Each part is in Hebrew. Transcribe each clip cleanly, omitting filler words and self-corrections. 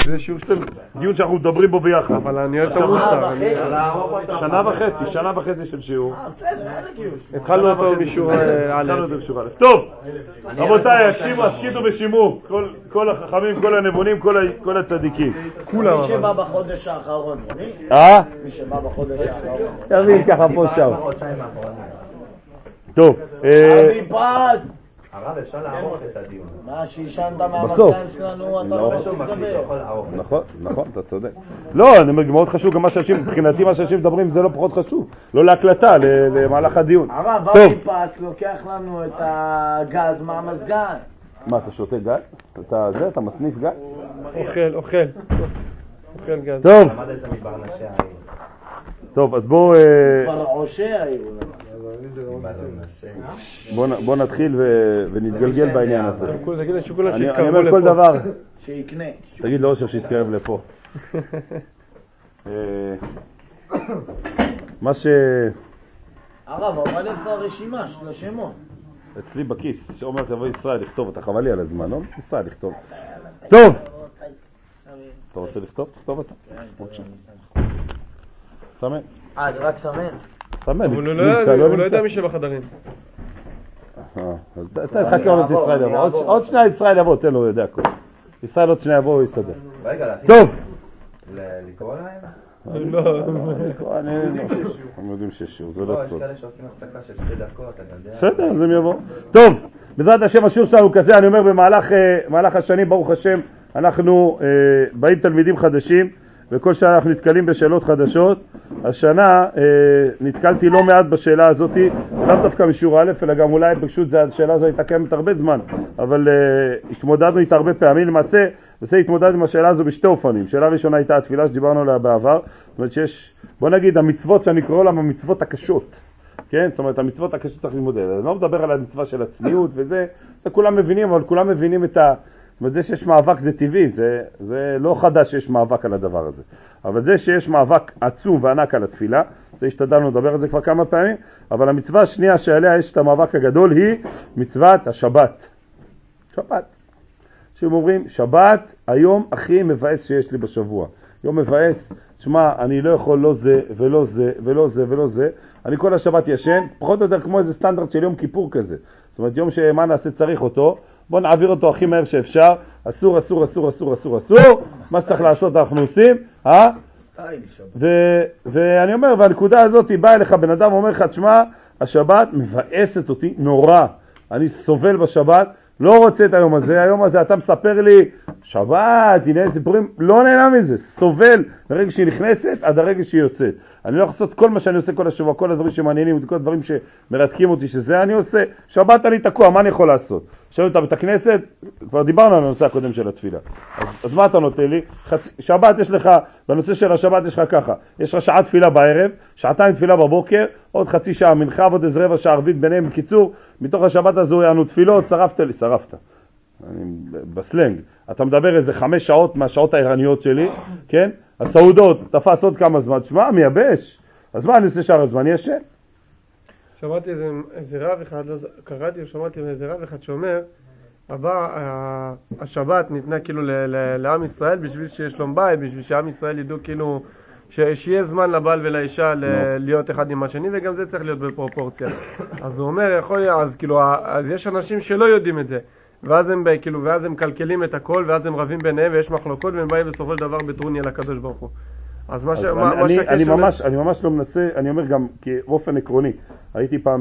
זה שיעור דיון שאנחנו מדברים בו ביחד. אבל אני אוהב את המוסר. שנה וחצי של שיעור. התחלנו אותו משיעור א'. טוב, רבותיי, הסכיתו ושימו, כל החכמים, כל הנבונים, כל הצדיקים. מי שבא בחודש האחרון, מי שבא בחודש האחרון. תבין ככה פה שם. טוב. אבי פז! הרב, אפשר לערוך את הדיון. מה שישנת מהמזגן שלנו, אתה לא חשוב לדבר. נכון, אתה צודק. לא, אני אומר, מאוד חשוב גם מה שאנשים, מבחינתי מה שאנשים מדברים זה לא פחות חשוב. לא להקלטה, למהלך הדיון. הרב, אבי פז לוקח לנו את הגז מהמזגן. מה, אתה שותה גז? אתה מסניף גז? אוכל גז. טוב. למדת מברנשי העיר. טוב, אז בואו... ברעושי העיר. בוא נתחיל ונתגלגל בעניין הזה. אני אומר לפה. כל דבר. שיקנה. תגיד לאושר שיתקרב לפה. מה ש... הרב, אבל איפה הרשימה של השמות? אצלי בכיס, שאומר תבוא ישראל לכתוב, אתה חבל לי על הזמן, לא? ישראל לכתוב. טוב! אתה רוצה לכתוב? תכתוב אתה. סמן. זה רק סמן? סמן. הוא לא יודע מי שבחדרים. אתה תחכה עוד את ישראל יבוא. עוד שנייה ישראל יבוא, תן לו, הוא יודע הכל. ישראל עוד שנייה יבוא, הוא יסתדר. רגע, טוב! לקרוא להם? לא. הם יודעים שיש שיעור, זה לא סוד. יש כאלה שעושים הפסקה של 2 דקות, אתה יודע. בסדר, אז הם יבואו. טוב, בעזרת השם השיעור שלנו כזה, אני אומר במהלך השנים, ברוך השם, אנחנו באים תלמידים חדשים, וכל שנה אנחנו נתקלים בשאלות חדשות. השנה נתקלתי לא מעט בשאלה הזאת, לא דווקא משיעור א', אלא גם אולי פשוט השאלה הזו הייתה קיימת הרבה זמן, אבל התמודדנו איתה הרבה פעמים. למעשה, התמודדנו עם השאלה הזו בשתי אופנים. שאלה ראשונה הייתה התפילה שדיברנו עליה בעבר, זאת אומרת שיש, בוא נגיד, המצוות שאני קורא להם המצוות הקשות, כן? זאת אומרת, המצוות הקשות צריך להתמודד. אני לא מדבר על המצווה של הצניעות וזה, זה כולם מבינים, אבל כולם מבינים את זאת אומרת, זה שיש מאבק זה טבעי, זה לא חדש שיש מאבק על הדבר הזה. אבל זה שיש מאבק עצום וענק על התפילה, זה השתדלנו לדבר על זה כבר כמה פעמים, אבל המצווה השנייה שעליה יש את המאבק הגדול היא מצוות השבת. שבת. שהם אומרים, שבת היום הכי מבאס שיש לי בשבוע. יום מבאס, תשמע, אני לא יכול לא זה ולא זה ולא זה ולא זה. אני כל השבת ישן, פחות או יותר כמו איזה סטנדרט של יום כיפור כזה. זאת אומרת, יום שמה נעשה צריך אותו, בוא נעביר אותו הכי מהר שאפשר, אסור, אסור, אסור, אסור, אסור, אסור, מה שצריך לעשות אנחנו עושים, ואני אומר, והנקודה הזאת היא באה אליך, בן אדם אומר לך, תשמע, השבת מבאסת אותי נורא, אני סובל בשבת, לא רוצה את היום הזה אתה מספר לי, שבת, הנה סיפורים, לא נהנה מזה, סובל, לרגע שהיא נכנסת עד הרגע שהיא יוצאת. אני לא יכול לעשות כל מה שאני עושה כל השבוע, כל הדברים שמעניינים, כל הדברים שמרתקים אותי, שזה אני עושה, שבת אני תקוע, מה אני יכול לעשות? שאלו אותה בית הכנסת, כבר דיברנו על הנושא הקודם של התפילה. אז מה אתה נותן לי? שבת יש לך, בנושא של השבת יש לך ככה, יש לך שעה תפילה בערב, שעתיים תפילה בבוקר, עוד חצי שעה מנחה ועוד איזה רבע שעה ערבית ביניהם. בקיצור, מתוך השבת הזו יענו תפילות, שרפת. בסלנג. אתה מדבר איזה 5 שעות מהשעות הערניות שלי, כן? הסעודות, תפס עוד כמה זמן, תשמע, מייבש. אז מה אני עושה שאר הזמן? ישן. שמעתי איזה רב אחד, קראתי ושמעתי איזה רב אחד שאומר, השבת ניתנה כאילו לעם ישראל בשביל שיש שלום בית, בשביל שעם ישראל ידעו כאילו שיהיה זמן לבעל ולאישה להיות אחד עם השני, וגם זה צריך להיות בפרופורציה. אז הוא אומר, אז יש אנשים שלא יודעים את זה, ואז הם קלקלים את הכל, ואז הם רבים ביניהם ויש מחלוקות, והם באים בסופו של דבר בטרוני על הקדוש ברוך הוא. אני ממש לא מנסה, אני אומר גם באופן עקרוני, הייתי פעם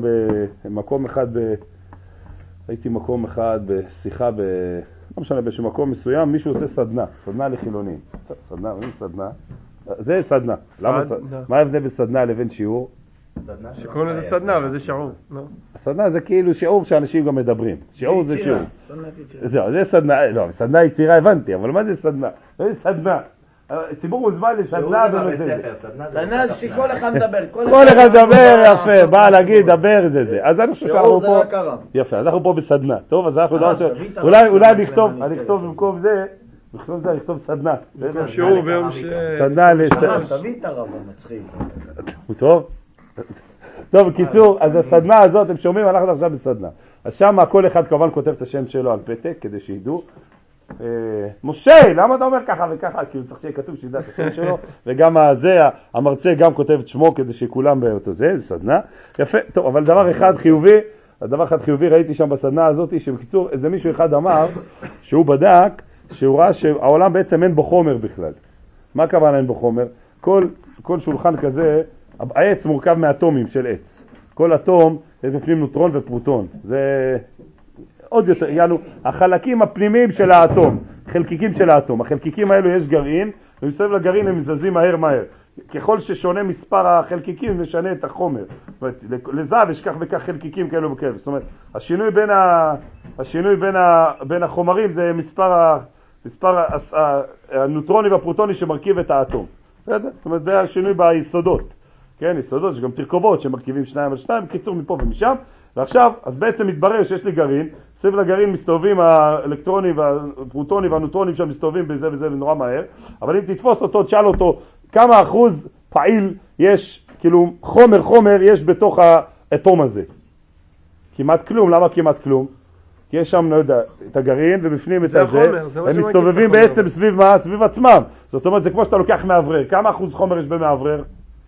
במקום אחד בשיחה, לא משנה, באיזשהו מקום מסוים, מישהו עושה סדנה לחילונים. סדנה? זה סדנה. מה ההבדל בסדנה לבין שיעור? שקוראים לזה סדנה וזה שיעור. הסדנה זה כאילו שיעור שאנשים גם מדברים. שיעור זה שיעור. זה סדנה, לא, סדנה יצירה הבנתי, אבל מה זה סדנה? זה סדנה. ציבור מוזמן לסדנה בנושא. סדנה שכל אחד מדבר. כל אחד מדבר, יפה, בא להגיד, דבר, זה. אז אני חושב שאנחנו פה, יפה, אנחנו פה בסדנה. טוב, אז אנחנו אולי נכתוב במקום זה, נכתוב סדנה. שיעור ביום סדנה לסדנה. תביא את הרב המצחיק. טוב? טוב, בקיצור, אז הסדנה הזאת, אתם שומעים, אנחנו עכשיו בסדנה. אז שם כל אחד כמובן כותב את השם שלו על פתק, כדי שידעו. משה, למה אתה אומר ככה וככה? כאילו צריך שיהיה כתוב שידע את השם שלו, וגם המרצה גם כותב את שמו כדי שכולם באותו זה סדנה. יפה, טוב, אבל דבר אחד חיובי ראיתי שם בסדנה הזאת, שבקיצור איזה מישהו אחד אמר שהוא בדק, שהוא ראה שהעולם בעצם אין בו חומר בכלל. מה הכוונה אין בו חומר? כל שולחן כזה, העץ מורכב מאטומים של עץ. כל אטום יש בפנים נוטרון ופרוטון. זה עוד יותר, יענו, החלקים הפנימיים של האטום, חלקיקים של האטום. החלקיקים האלו יש גרעין, ומסביב לגרעין הם מזזים מהר. ככל ששונה מספר החלקיקים, משנה את החומר. זאת אומרת, לזהב יש כך וכך חלקיקים כאלו וכאלו. זאת אומרת, השינוי בין החומרים זה מספר הנוטרוני והפרוטוני שמרכיב את האטום. זאת אומרת, זה השינוי ביסודות. כן, יסודות, יש גם תרכובות שמרכיבים 2 על 2, קיצור מפה ומשם. ועכשיו, אז בעצם מתברר שיש לי גרעין, סביב לגרעין מסתובבים האלקטרונים והפרוטונים והנוטרונים שם מסתובבים בזה וזה נורא מהר, אבל אם תתפוס אותו, תשאל אותו כמה אחוז פעיל יש, כאילו חומר יש בתוך האטום הזה. כמעט כלום, למה כמעט כלום? כי יש שם, לא יודע, את הגרעין ובפנים את הזה, הם מסתובבים בעצם סביב מה? סביב עצמם. זאת אומרת, זה כמו שאתה לוקח מאוורר. כמה אחוז חומר יש במאוורר?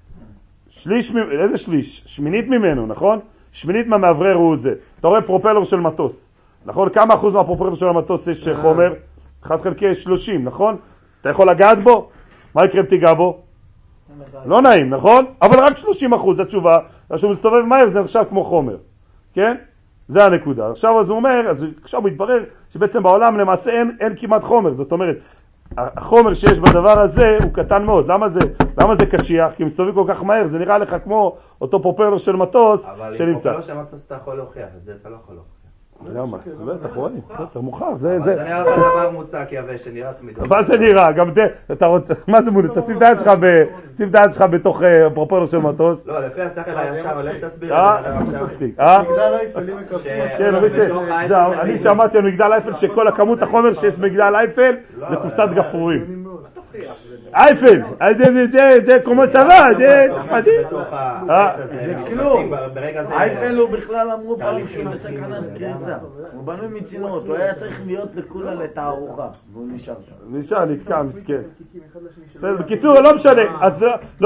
איזה שליש? שמינית ממנו, נכון? שמינית מהמאוורר הוא זה. אתה רואה פרופלר של מטוס, נכון? כמה אחוז מהפרופלר של המטוס יש חומר? 1 חלקי 30, נכון? אתה יכול לגעת בו? מה יקרה אם תיגע בו? לא נעים, נכון? אבל רק 30%, התשובה, כשהוא מסתובב מהר זה נחשב כמו חומר. כן? זה הנקודה. עכשיו אז הוא אומר, עכשיו הוא התברר שבעצם בעולם למעשה אין כמעט חומר. זאת אומרת, החומר שיש בדבר הזה הוא קטן מאוד. למה זה קשיח? כי מסתובב כל כך מהר, זה נראה לך כמו אותו פרופלר של מטוס שנמצא. אבל עם פרופלר של מטוס אתה יכול להוכיח, את זה אתה לא יכול להוכיח. למה? בטח רואים, יותר מאוחר. זה נראה לך דבר מוצק יבש, שנראה תמיד. מה זה נראה? גם אתה רוצה, מה זה מולד? תשים את היד שלך בתוך פרופלר של מטוס. לא, לפי השכל הישר, אבל איך תסביר מגדל אייפל, אם כן, אני שמעתי על מגדל אייפל שכל הכמות החומר שיש במגדל אייפל זה קופסת גפרורים. אייפל, זה כמו סבא, זה מדהים. זה כלום. אייפל הוא בכלל אמרו פעם שהוא בסכנת קריסה. הוא בנוי מצינורות, הוא היה צריך להיות לכולה לתערוכה, והוא נשאר. נתקע, מסכן. בקיצור, לא משנה, אז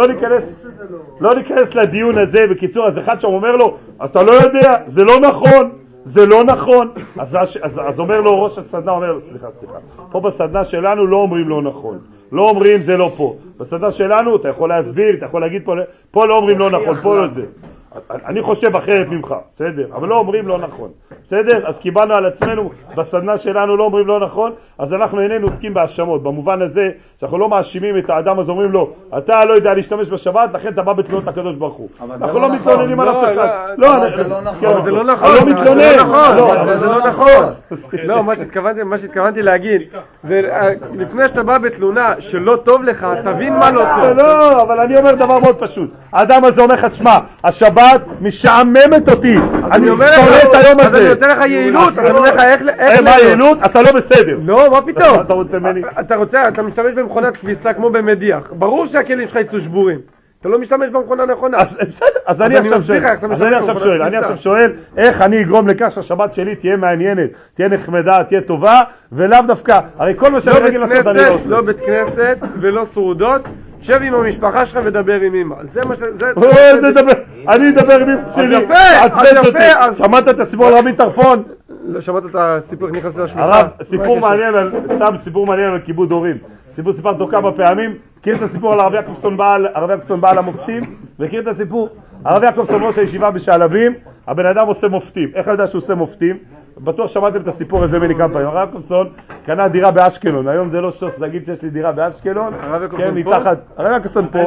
לא ניכנס לדיון הזה. בקיצור, אז אחד שם אומר לו, אתה לא יודע, זה לא נכון. אז אומר לו ראש הסדנה, אומר לו, סליחה, פה בסדנה שלנו לא אומרים לא נכון. לא אומרים זה לא פה. בסדנה שלנו אתה יכול להסביר, אתה יכול להגיד פה לא אומרים לא נכון, פה לא זה. אני חושב אחרת ממך, בסדר? אבל לא אומרים לא נכון, בסדר? אז קיבלנו על עצמנו, בסדנה שלנו לא אומרים לא נכון, אז אנחנו איננו עוסקים בהאשמות, במובן הזה שאנחנו לא מאשימים את האדם, אז אומרים לו, אתה לא יודע להשתמש בשבת, לכן אתה בא בתלונות לקדוש ברוך הוא. אנחנו לא מתלוננים על אף אחד. זה לא נכון. זה לא נכון. אני לא מתלונן. זה לא נכון. לא, מה שהתכוונתי להגיד, זה לפני שאתה בא בתלונה שלא טוב לך, תבין מה לא טוב. לא, אבל אני אומר דבר מאוד פשוט. האדם הזה אומר לך, תשמע, השבת משעממת אותי. אני שורט היום הזה. אז אני נותן לך יעילות, אני נותן לך איך מה יעילות? אתה לא בסדר. לא, מה פתאום? אתה רוצה ממני? אתה משתמש במכונת כביסה כמו במדיח. ברור שהכלים שלך יצאו שבורים. אתה לא משתמש במכונה נכונה. אז אני עכשיו שואל איך אני אגרום לכך שהשבת שלי תהיה מעניינת, תהיה נחמדה, תהיה טובה, ולאו דווקא, הרי כל מה שאני רגיל לעשות אני לא עושה. לא בית כנסת ולא סעודות, שב עם המשפחה שלך ודבר עם אמא. זה מה אני אדבר עם אמא שלי. יפה. שמעת את הסיפור על רבי טרפון? לא שמעת את הסיפור, נכנס לשמיכה. סיפור מעניין על כיבוד הורים. סיפרתי אותו כמה פעמים. מכיר את הסיפור על הרב יעקובסון בעל המופתים? מכיר את הסיפור? הרב יעקובסון ראש הישיבה בשעלבים, הבן אדם עושה מופתים. איך יודע שהוא עושה מופתים? בטוח שמעתם את הסיפור הזה מני כמה פעמים. הרב יעקובסון קנה דירה באשקלון. היום זה לא שוס להגיד שיש לי דירה באשקלון. כן, מתחת. הרב יעקובסון פה.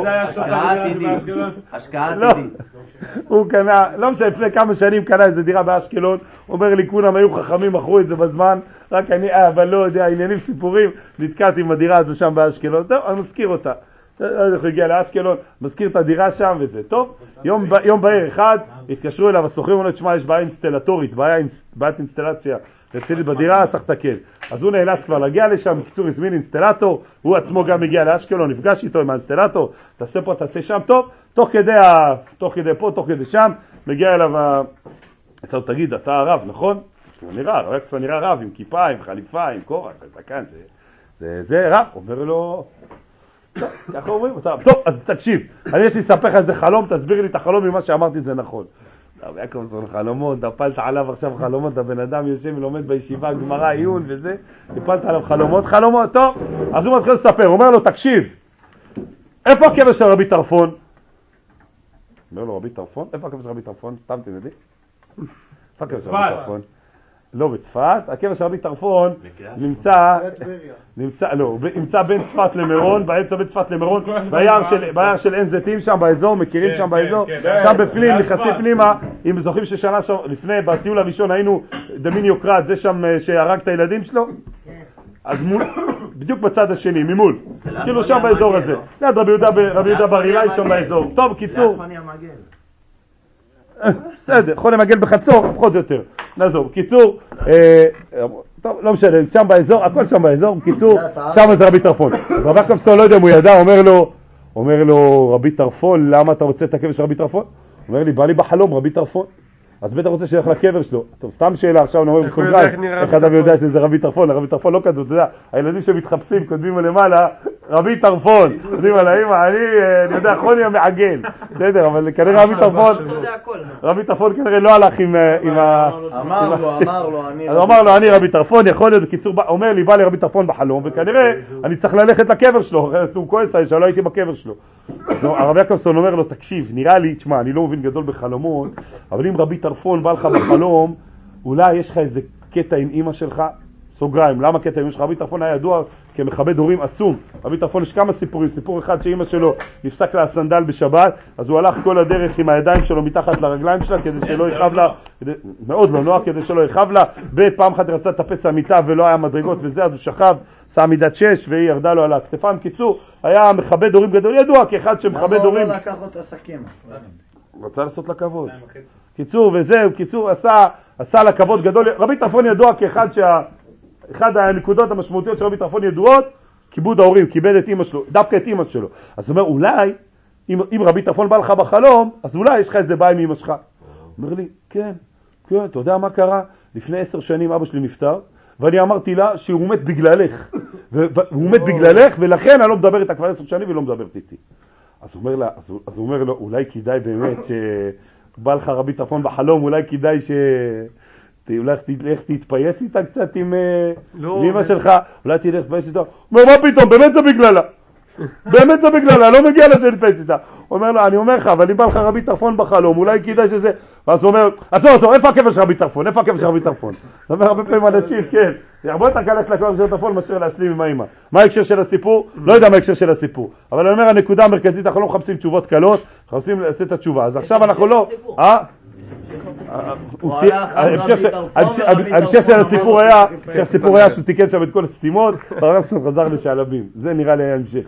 השקעה עתידית. הוא קנה, לא משנה, לפני כמה שנים קנה איזה דירה באשקלון. אומר לי, כולם היו חכמים, מכרו את זה בזמן. רק אני, אבל לא יודע, עניינים סיפורים, נתקעתי עם הדירה הזו שם באשקלון. טוב, אני מזכיר אותה. הוא הגיע לאשקלון, מזכיר את הדירה שם וזה. טוב, יום בהיר אחד, התקשרו אליו, הסוחרים אומרים, תשמע, יש בעיה אינסטלטורית, בעיית אינסטלציה רצינית בדירה, צריך לתקן. אז הוא נאלץ כבר להגיע לשם, בקיצור הזמין אינסטלטור, הוא עצמו גם הגיע לאשקלון, נפגש איתו עם האינסטלטור, תעשה פה, תעשה שם, טוב, תוך כדי פה, תוך כדי שם, מגיע אליו, תגיד, אתה הרב, נכון? הוא נראה, רואה קצת נראה רב, עם כיפה, עם חליפה, עם קורח, זקן, זה רב. אומר לו, ככה אומרים, טוב, אז תקשיב, אני יש לי לספר לך איזה חלום, תסביר לי את החלום ממה שאמרתי זה נכון. רבי יעקובסון, חלומות, הפלת עליו עכשיו חלומות, הבן אדם יושב ולומד בישיבה, גמרא, עיון וזה, הפלת עליו חלומות, טוב, אז הוא מתחיל לספר, אומר לו, תקשיב, איפה הקבר של רבי טרפון? אומר לו, רבי טרפון? איפה הקבר של רבי טרפון? סתם אתם יודעים? איפה הקבר של רבי טרפון? לא בצפת, הקבר של רבי טרפון נמצא בין צפת למירון, באמצע בין צפת למירון, ביער של עין זיתים שם באזור, מכירים שם באזור, שם בפנים, נכנסים פנימה, אם זוכרים ששנה שם, לפני, בטיול הראשון היינו דמיני יוקרת, זה שם שהרג את הילדים שלו, אז בדיוק בצד השני, ממול, כאילו שם באזור הזה, ליד רבי יהודה בר אילאי שם באזור, טוב, קיצור, בסדר, יכול למגל בחצור, פחות או יותר, נעזוב, קיצור, טוב, לא משנה, שם באזור, הכל שם באזור, קיצור, שם זה רבי טרפון. אז רבי יעקובסון לא יודע אם הוא ידע, אומר לו, רבי טרפון, למה אתה רוצה את הקבר של רבי טרפון? אומר לי, בא לי בחלום רבי טרפון. אז בטח רוצה שילך לקבר שלו. טוב, סתם שאלה, עכשיו נאמר בסוגריים, איך אדם יודע שזה רבי טרפון? רבי טרפון לא כתוב, אתה יודע, הילדים שמתחפשים, כותבים למעלה, רבי טרפון, כותבים על האמא, אני יודע, חוני המעגל, בסדר, אבל כנראה רבי טרפון כנראה לא הלך עם אמר לו, אז אמר לו, אני רבי טרפון, יכול להיות, בקיצור, אומר לי, בא לי רבי טרפון בחלום, וכנראה אני צריך ללכת לקבר שלו, הוא כועס עלי שלא הייתי בקבר שלו. אז הרב יעקובסון אומר לו, תקשיב, נראה לי, תשמע, אני לא מבין גדול בחלומות, אבל אם רבי טרפון בא לך בחלום, אולי יש לך איזה קטע עם אמא שלך, סוגריים, למה קטע עם אמא שלך? רבי טרפון היה ידוע כמכבד הורים עצום. רבי טרפון יש כמה סיפורים, סיפור אחד שאמא שלו נפסק לה הסנדל בשבת, אז הוא הלך כל הדרך עם הידיים שלו מתחת לרגליים שלה כדי שלא יכאב לה, מאוד לא נוח, כדי שלא יכאב לה, פעם אחת רצה לטפס המיטה ולא היה מדרגות וזה, אז הוא שכב, עשה מידת 6 והיא ירדה לו על הכתפיים. קיצור, היה מכבד הורים גדול, ידוע כאחד שמכבד הורים. למה הוא לא לקח אותו סכין? רצה לעשות לה כבוד. קיצור וזהו, קיצור עשה לה כבוד גדול. רבי טרפון ידוע כאחד אחד הנקודות המשמעותיות של רבי טרפון ידועות, כיבוד ההורים, כיבד את אמא שלו, דווקא את אמא שלו. אז הוא אומר, אולי, אם רבי טרפון בא לך בחלום, אז אולי יש לך איזה בעיה עם אמא שלך. הוא אומר לי, כן, אתה יודע מה קרה? לפני 10 שנים אבא שלי נפטר, ואני אמרתי לה שהוא מת בגללך. והוא מת בגללך, ולכן אני לא מדבר איתה כבר 10 שנים ולא מדברת איתי. אז הוא אומר לו, אולי כדאי באמת שבא לך רבי טרפון בחלום, אולי כדאי אולי תתפייס איתה קצת עם אמא שלך, אולי תלך להתפייס איתה. הוא אומר, מה פתאום, באמת זה בגללה. באמת זה בגללה, לא מגיע לה שנתפייס איתה. הוא אומר לו, אני אומר לך, אבל אם בא לך רבי טרפון בחלום, אולי כדאי שזה... ואז הוא אומר, עצור, איפה הקבר של רבי טרפון? איפה הקבר של רבי טרפון? זאת אומרת, הרבה פעמים אנשים, כן, הרבה יותר קל ללכת לקבר של רבי טרפון מאשר להשלים עם האמא. מה ההקשר של הסיפור? לא יודע מה ההקשר של הסיפור. אבל אני אומר, הנקודה המרכזית, אנחנו לא מחפשים תשובות קלות, אנחנו מחפשים לעשות את התשובה. אז עכשיו אנחנו לא... ההמשך של הסיפור היה שהוא תיקן שם את כל הסתימות, הרב יעקובסון חזר לשעלבים. זה נראה לי ההמשך.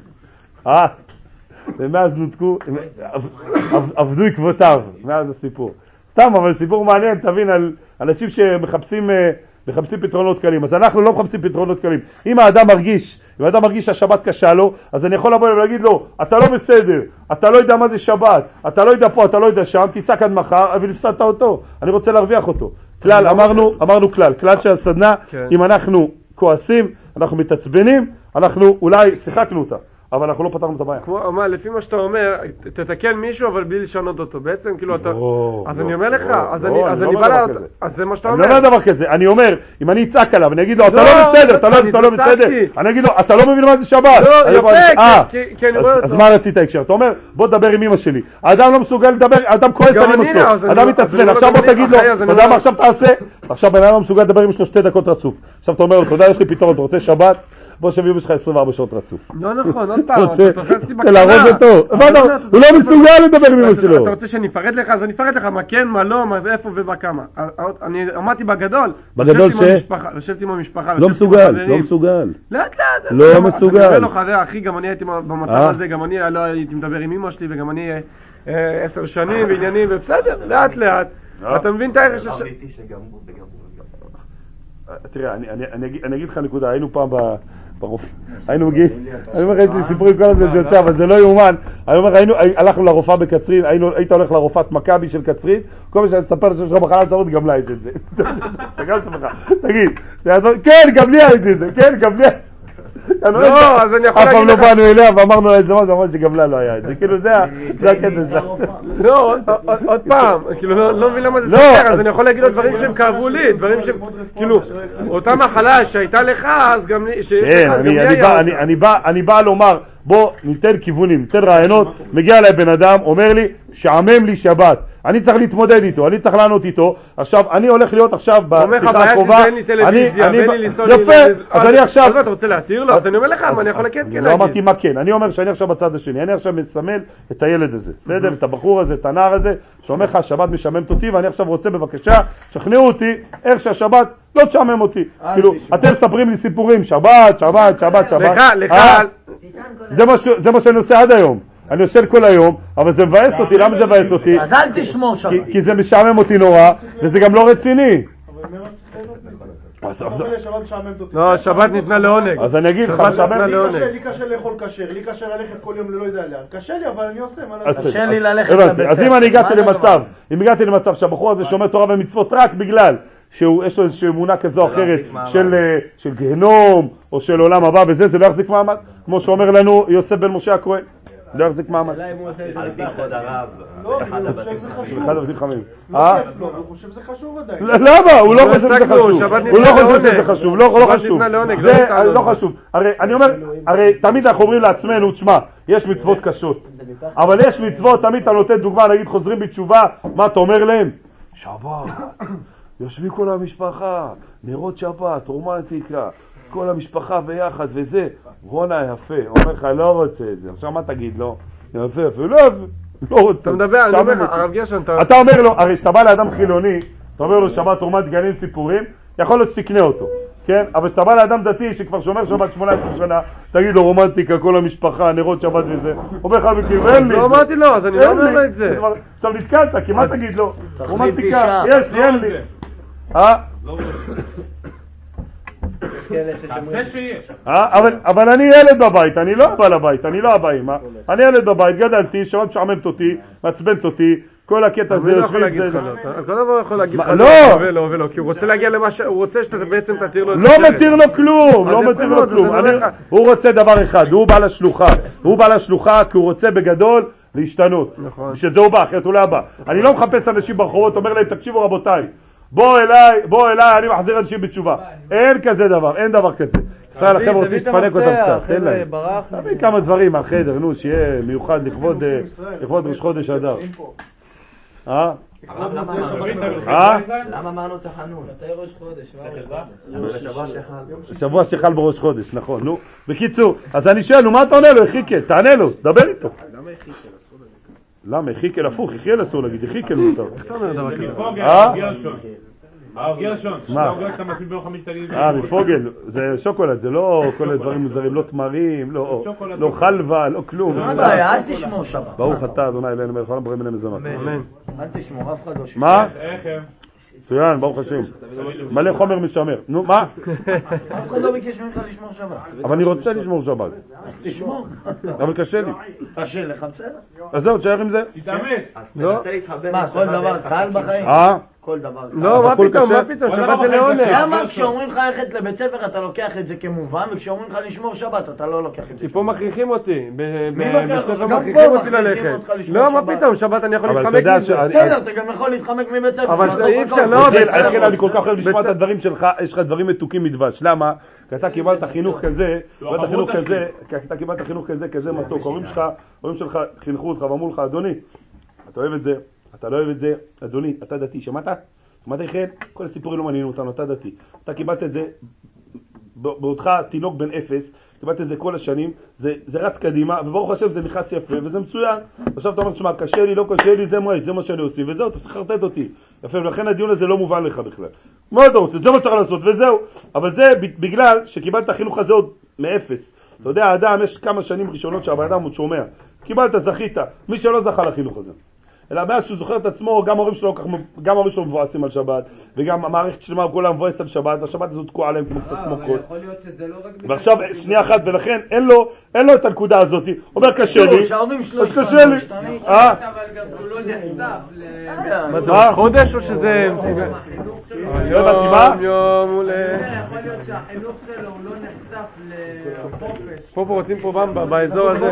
ומאז נותקו, עבדו עקבותיו, מאז הסיפור. סתם, אבל סיפור מעניין, תבין, על אנשים שמחפשים פתרונות קלים. אז אנחנו לא מחפשים פתרונות קלים. אם האדם מרגיש שהשבת קשה לו, אז אני יכול לבוא ולהגיד לו, אתה לא בסדר, אתה לא יודע מה זה שבת, אתה לא יודע פה, אתה לא יודע שם, תצעק עד מחר, אבל הפסדת אותו, אני רוצה להרוויח אותו. כלל, אמרנו כלל של הסדנה, אם אנחנו כועסים, אנחנו מתעצבנים, אנחנו אולי שיחקנו אותה. אבל אנחנו לא פתרנו את הבעיה. כמו, לפי מה שאתה אומר, תתקן מישהו, אבל בלי לשנות אותו. בעצם, כאילו, אתה... אז אני אומר לך, אז אני בא לה... אז זה מה שאתה אומר. אני לא אומר דבר כזה. אני אומר, אם אני אצעק עליו, אני אגיד לו, אתה לא בסדר, אתה לא בסדר. אני אגיד לו, אתה לא מבין מה זה שבת. לא, יפה, כי אני רואה אותו. אז מה רצית ההקשר? אתה אומר, בוא תדבר עם אמא שלי. האדם לא מסוגל לדבר, האדם כועס על אמא שלו. האדם מתעצבן. עכשיו בוא תגיד לו, אתה יודע מה עכשיו תעשה? עכשיו בן אדם לא מסוגל לדבר עם שלו 2 דקות רצוף. עכשיו אתה אומר לו, תודה, יש לי פתרון, אתה רוצה שבת? בוא שבי אמא שלך 24 שעות רצוף. לא נכון, עוד פעם, אתה תופס אותי בקטנה. להרוג אותו. הוא לא מסוגל לדבר עם אמא שלו. אתה רוצה שאני אפרט לך? אז אני אפרט לך מה כן, מה לא, מה איפה ובכמה. אני אמרתי בגדול. בגדול לשבת עם המשפחה. לא מסוגל. לאט. לא מסוגל. אני אומר לו, חבר, אחי, גם אני הייתי במצב הזה, גם אני לא הייתי מדבר עם אמא שלי, וגם אני 10 שנים ועניינים, ובסדר, לאט. אתה מבין את הערך של... תראה, אני אגיד לך נקודה, היינו פעם ברופאים, היינו מגיעים, אני אומר לך, יש לי סיפורים כל הזה, זה יוצא, אבל זה לא יאומן, אני אומר, הלכנו לרופאה בקצרין, היית הולך לרופאת מכבי של קצרין, כל מה שאני אספר שיש לך מחלה צמוד, גם לה יש את זה. תגיד, כן, גם לי הייתי את זה, כן, גם לי. לא, אז אני יכול אף פעם להגיד לא לך... באנו אליה ואמרנו לה את זה משהו, אמרנו שגם לה לא היה את זה, כאילו זה הקטע שלה. לא, עוד פעם, כאילו לא מבין למה זה סותר, אז אני יכול להגיד לו דברים שהם כאבו לי, דברים שהם, כאילו, אותה מחלה שהייתה לך, אז גם לי, כן, אני בא לומר, בוא ניתן כיוונים, ניתן רעיונות, מגיע אליי בן אדם, אומר לי, שעמם לי שבת, אני צריך להתמודד איתו, אני צריך לענות איתו, עכשיו, אני הולך להיות עכשיו בשיחה הקרובה, אין לי טלוויזיה, ואין לי לנסוע... יפה, אז אני עכשיו... אז מה, אתה רוצה להתיר לו? אז אני אומר לך, מה אני יכול כן להגיד? לא אמרתי מה כן, אני אומר שאני עכשיו בצד השני, אני עכשיו מסמל את הילד הזה, בסדר? את הבחור הזה, את הנער הזה, שאומר לך, השבת משעממת אותי, ואני עכשיו רוצה בבקשה, שכנעו אותי, איך שהשבת לא תשעמם אותי. כאילו, אתם מספרים לי סיפורים, שבת, שבת, שבת, שבת. לך, זה מה שאני עושה עד היום. אני יושב כל היום, אבל זה מבאס אותי. למה זה מבאס אותי? אז אל תשמור שבת. כי זה משעמם אותי נורא, וזה גם לא רציני. לא, שבת ניתנה לעונג. אז אני אגיד לך, לי קשה לאכול כשר, לי קשה ללכת כל יום ללא יודע לאן. קשה לי, אבל אני עושה, מה לעשות? קשה לי ללכת לבית ספר. אז אם הגעתי למצב שהבחור הזה שומר תורה ומצוות רק בגלל שיש לו איזושהי אמונה כזו או אחרת של גיהנום או של עולם הבא וזה, זה לא יחזיק מעמד, כמו שאומר לנו יוסף בן משה הכהן, לא יחזיק מעמד. על פי כבוד הרב, לא, אני חושב שזה חשוב. אחד הבתים חמים. לא כיף לו, הוא חושב שזה חשוב עדיין. למה? הוא לא חושב שזה חשוב. שבת הוא לא ניתנה חושב שזה לעונג. חשוב, לא חשוב. ניתנה לעונג, זה לא לא חשוב. הרי אני אומר, הרי תמיד אנחנו אומרים לעצמנו, תשמע, יש מצוות קשות. אבל יש מצוות, תמיד אתה נותן דוגמה, נגיד חוזרים בתשובה, מה אתה אומר להם? שבת, יושבים כל המשפחה, נרות שבת, רומנטיקה, כל המשפחה ביחד וזה, וואלה יפה, אומר לך לא רוצה את זה, עכשיו מה תגיד לו? יפה יפה, לא רוצה. אתה מדבר, אני אומר לך, הרב גרשון, אתה אומר לו, הרי שאתה בא לאדם חילוני, אתה אומר לו שבת רומנטיקה, גנים סיפורים, יכול להיות שתקנה אותו, כן? אבל שאתה בא לאדם דתי שכבר שומר שבת 18 שנה, תגיד לו רומנטיקה, כל המשפחה, נרות שבת וזה, אומר לך בקרב, אין לי. לא אמרתי לו, אז אני לא אומר לו את זה. עכשיו נתקלת, כי מה תגיד לו? רומנטיקה, יש לי, אין לי. אבל אני ילד בבית, אני לא בא לבית, אני לא הבא אמא, אני ילד בבית, גדלתי, שבת משעממת אותי, מעצבנת אותי, כל הקטע הזה יושבים את זה. כל דבר יכול להגיד לך לא ולא, כי הוא רוצה להגיע למה הוא רוצה שאתה בעצם תתיר לו את לא מתיר לו כלום, לא מתיר לו כלום. הוא רוצה דבר אחד, הוא בא לשלוחה כי הוא רוצה בגדול להשתנות, שזה הוא בא, אחרת הוא לא הבא. אני לא מחפש אנשים ברחובות, אומר להם תקשיבו רבותיי, בוא אליי, אני מחזיר אנשים בתשובה. אין כזה דבר, אין דבר כזה. ישראל החבר'ה רוצים שתפנק אותם קצת, תן להם. תביא כמה דברים מהחדר, נו, שיהיה מיוחד לכבוד ראש חודש אדר. למה אמרנו תחנון? שבוע שחל בראש חודש, נכון, נו. בקיצור, אז אני שואל, מה אתה עונה לו, יחיקל? תענה לו, דבר איתו. למה יחיקל הפוך, יחיאל אסור להגיד, יחיקל מותר. הרב גרשון, מה? מפוגל, זה שוקולד, זה לא כל הדברים מוזרים, לא תמרים, לא חלבה, לא כלום. מה הבעיה? אל תשמור שבת. ברוך אתה אדוני אלינו מלך העולם בורא מיני מזונות. אמן. אל תשמור, אף אחד לא שמור. מה? איך הם? מצוין, ברוך השם. מלא חומר משמר. נו, מה? אף אחד לא ביקש ממך לשמור שבת. אבל אני רוצה לשמור שבת. תשמור. אבל קשה לי. קשה לך, בסדר. אז זהו, תשאר עם זה. תתאמץ. אז תנסה להתחבר. מה, כל דבר קל בחיים? כל דבר קל. לא, מה פתאום, שבת זה לעונג. למה כשאומרים לך ללכת לבית ספר אתה לוקח את זה כמובן, וכשאומרים לך לשמור שבת אתה לא לוקח את זה? כי פה מכריחים אותי, בבית ספר גם מכריחים פה אותי מכריחים ללכת. אותך לשמור לא, מה שבת. פתאום, שבת אני יכול אבל להתחמק אתה יודע מזה. בסדר, אתה גם יכול להתחמק מבית ספר. אבל לעשות אי מקום. אפשר, לא, יחיאל, אני כל כך אוהב לשמוע את הדברים שלך, יש לך דברים מתוקים מדבש. למה? כי אתה קיבלת חינוך כזה, אתה קיבלת חינוך כזה מתוק. ההורים שלך חינכו אותך ואמרו לך, אדוני, אתה אוהב את זה, אתה לא אוהב את זה, אדוני, אתה דתי, שמעת? שמעת יחיאל? כל הסיפורים לא מעניינים אותנו, אתה דתי. אתה קיבלת את זה בעודך תינוק בן אפס, קיבלת את זה כל השנים, זה רץ קדימה, וברוך השם זה נכנס יפה, וזה מצוין. עכשיו אתה אומר, תשמע, קשה לי, לא קשה לי, זה מה שאני עושה, וזהו, אתה צריך לחרטט אותי. יפה, ולכן הדיון הזה לא מובן לך בכלל. מה אתה רוצה? זה מה צריך לעשות, וזהו. אבל זה בגלל שקיבלת את החינוך הזה עוד מאפס. אתה יודע, האדם, יש כמה שנים ראשונות שהאדם עוד שומע. קיבלת, זכית. מי שלא זכה לחינוך הזה. אלא מאז שהוא זוכר את עצמו, גם ההורים שלו מבואסים על שבת, וגם המערכת שלמה כולה מבואסת על שבת, והשבת הזו תקועה עליהם כמו קצת כמו קוץ. יכול להיות שזה לא רק... ועכשיו, שנייה אחת, ולכן אין לו את הנקודה הזאת. הוא אומר, קשה לי, אז קשה לי. אבל גם שהוא לא נחשף מה זה, חודש או שזה... לא הבנתי מה? יום הוא יכול להיות שהחינוך שלו הוא לא נחשף לחופש. פה רוצים פה באזור הזה.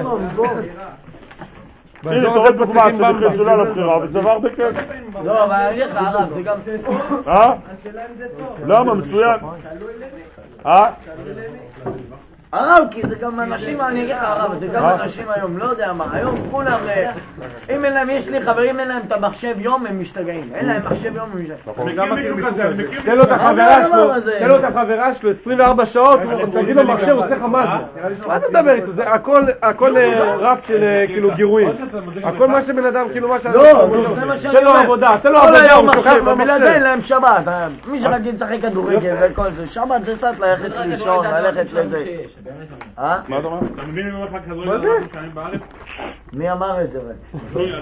הנה, אתה רואה דוגמה שבכלל שלא על הבחירה, וזה דבר הרבה כיף. לא, אבל אני אגיד לך הרב, זה גם... השאלה אם זה טוב. למה? מצוין. תלוי למי. תלוי למי. הרב, כי זה גם אנשים, אני אגיד לך הרב, זה גם אנשים היום, לא יודע מה, היום כולם, אם אין להם, יש לי חברים, אין להם את המחשב יום, הם משתגעים, אין להם מחשב יום, הם משתגעים. תן לו את החברה שלו 24 שעות, תגיד לו מחשב, הוא עושה לך מה זה? מה אתה מדבר איתו? זה הכל רף של כאילו גירויים. הכל מה שבן אדם, כאילו מה לא, זה מה שאני אומר. תן לו עבודה, הוא שוכח במחשב, אין להם שבת, מי שרגיל לשחק כדורגל וכל זה, שבת זה קצת ללכת לישון, ללכת לזה. מה אתה אומר? אתה מבין אם אומר לך כדורגל קיים בארץ? מי אמר את זה רק?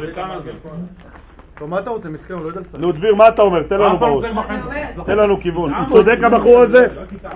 מה אתה רוצה? מסכם, לא יודע לסדר. נו דביר, מה אתה אומר? תן לנו בראש. תן לנו כיוון. הוא צודק הבחור הזה?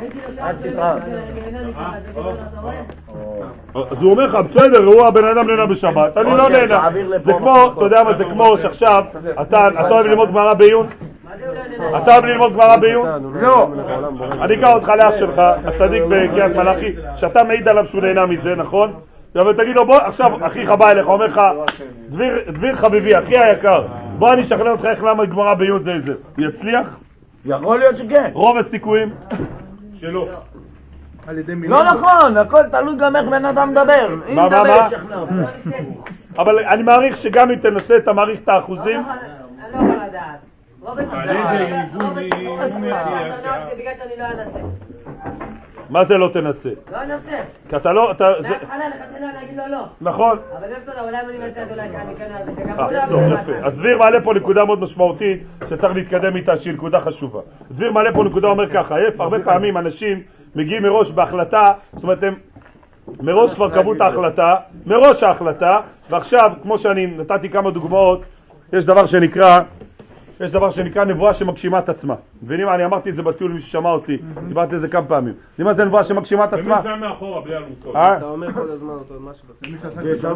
אז הוא אומר לך, בסדר, הוא הבן אדם נהנה בשבת, אני לא נהנה. זה כמו, אתה יודע מה, זה כמו שעכשיו, אתה אוהב ללמוד גמרא בעיון? אתה אוהב ללמוד גמרא בעיון? לא. אני אקח אותך לאח שלך, הצדיק בקריית מלאכי, שאתה מעיד עליו שהוא נהנה מזה, נכון? אבל תגיד לו, בוא, עכשיו אחיך בא אליך, אומר לך, דביר חביבי, אחי היקר, בוא אני אשכנע אותך איך למה גמרא בעיון זה איזה. הוא יצליח? יכול להיות שכן. רוב הסיכויים שלא. לא נכון, הכל תלוי גם איך בן אדם מדבר. מה? אבל אני מעריך שגם אם תנסה, אתה מעריך את האחוזים. אני לא יכול לדעת. רוב בגלל שאני לא אנסה. מה זה לא תנסה? לא אנסה. כי אתה לא... מהתחלה לחתנה להגיד לו לא. נכון. אבל איפה אתה, אולי אני מנסה, אולי אני כן טוב, יפה. אז דביר מעלה פה נקודה מאוד משמעותית שצריך להתקדם איתה, שהיא נקודה חשובה. דביר מעלה פה נקודה, אומר ככה, הרבה פעמים אנשים מגיעים מראש בהחלטה, זאת אומרת הם מראש כבר קבעו את ההחלטה, מראש ההחלטה, ועכשיו, כמו שאני נתתי כמה דוגמאות, יש דבר שנקרא נבואה שמגשימה את עצמה. מבינים? אני אמרתי את זה בטיול, מי ששמע אותי, דיברתי על זה כמה פעמים. יודעים מה זה נבואה שמגשימה את עצמה? ומי זה מאחורה בלי אלמותות? אתה אומר כל הזמן אותו משהו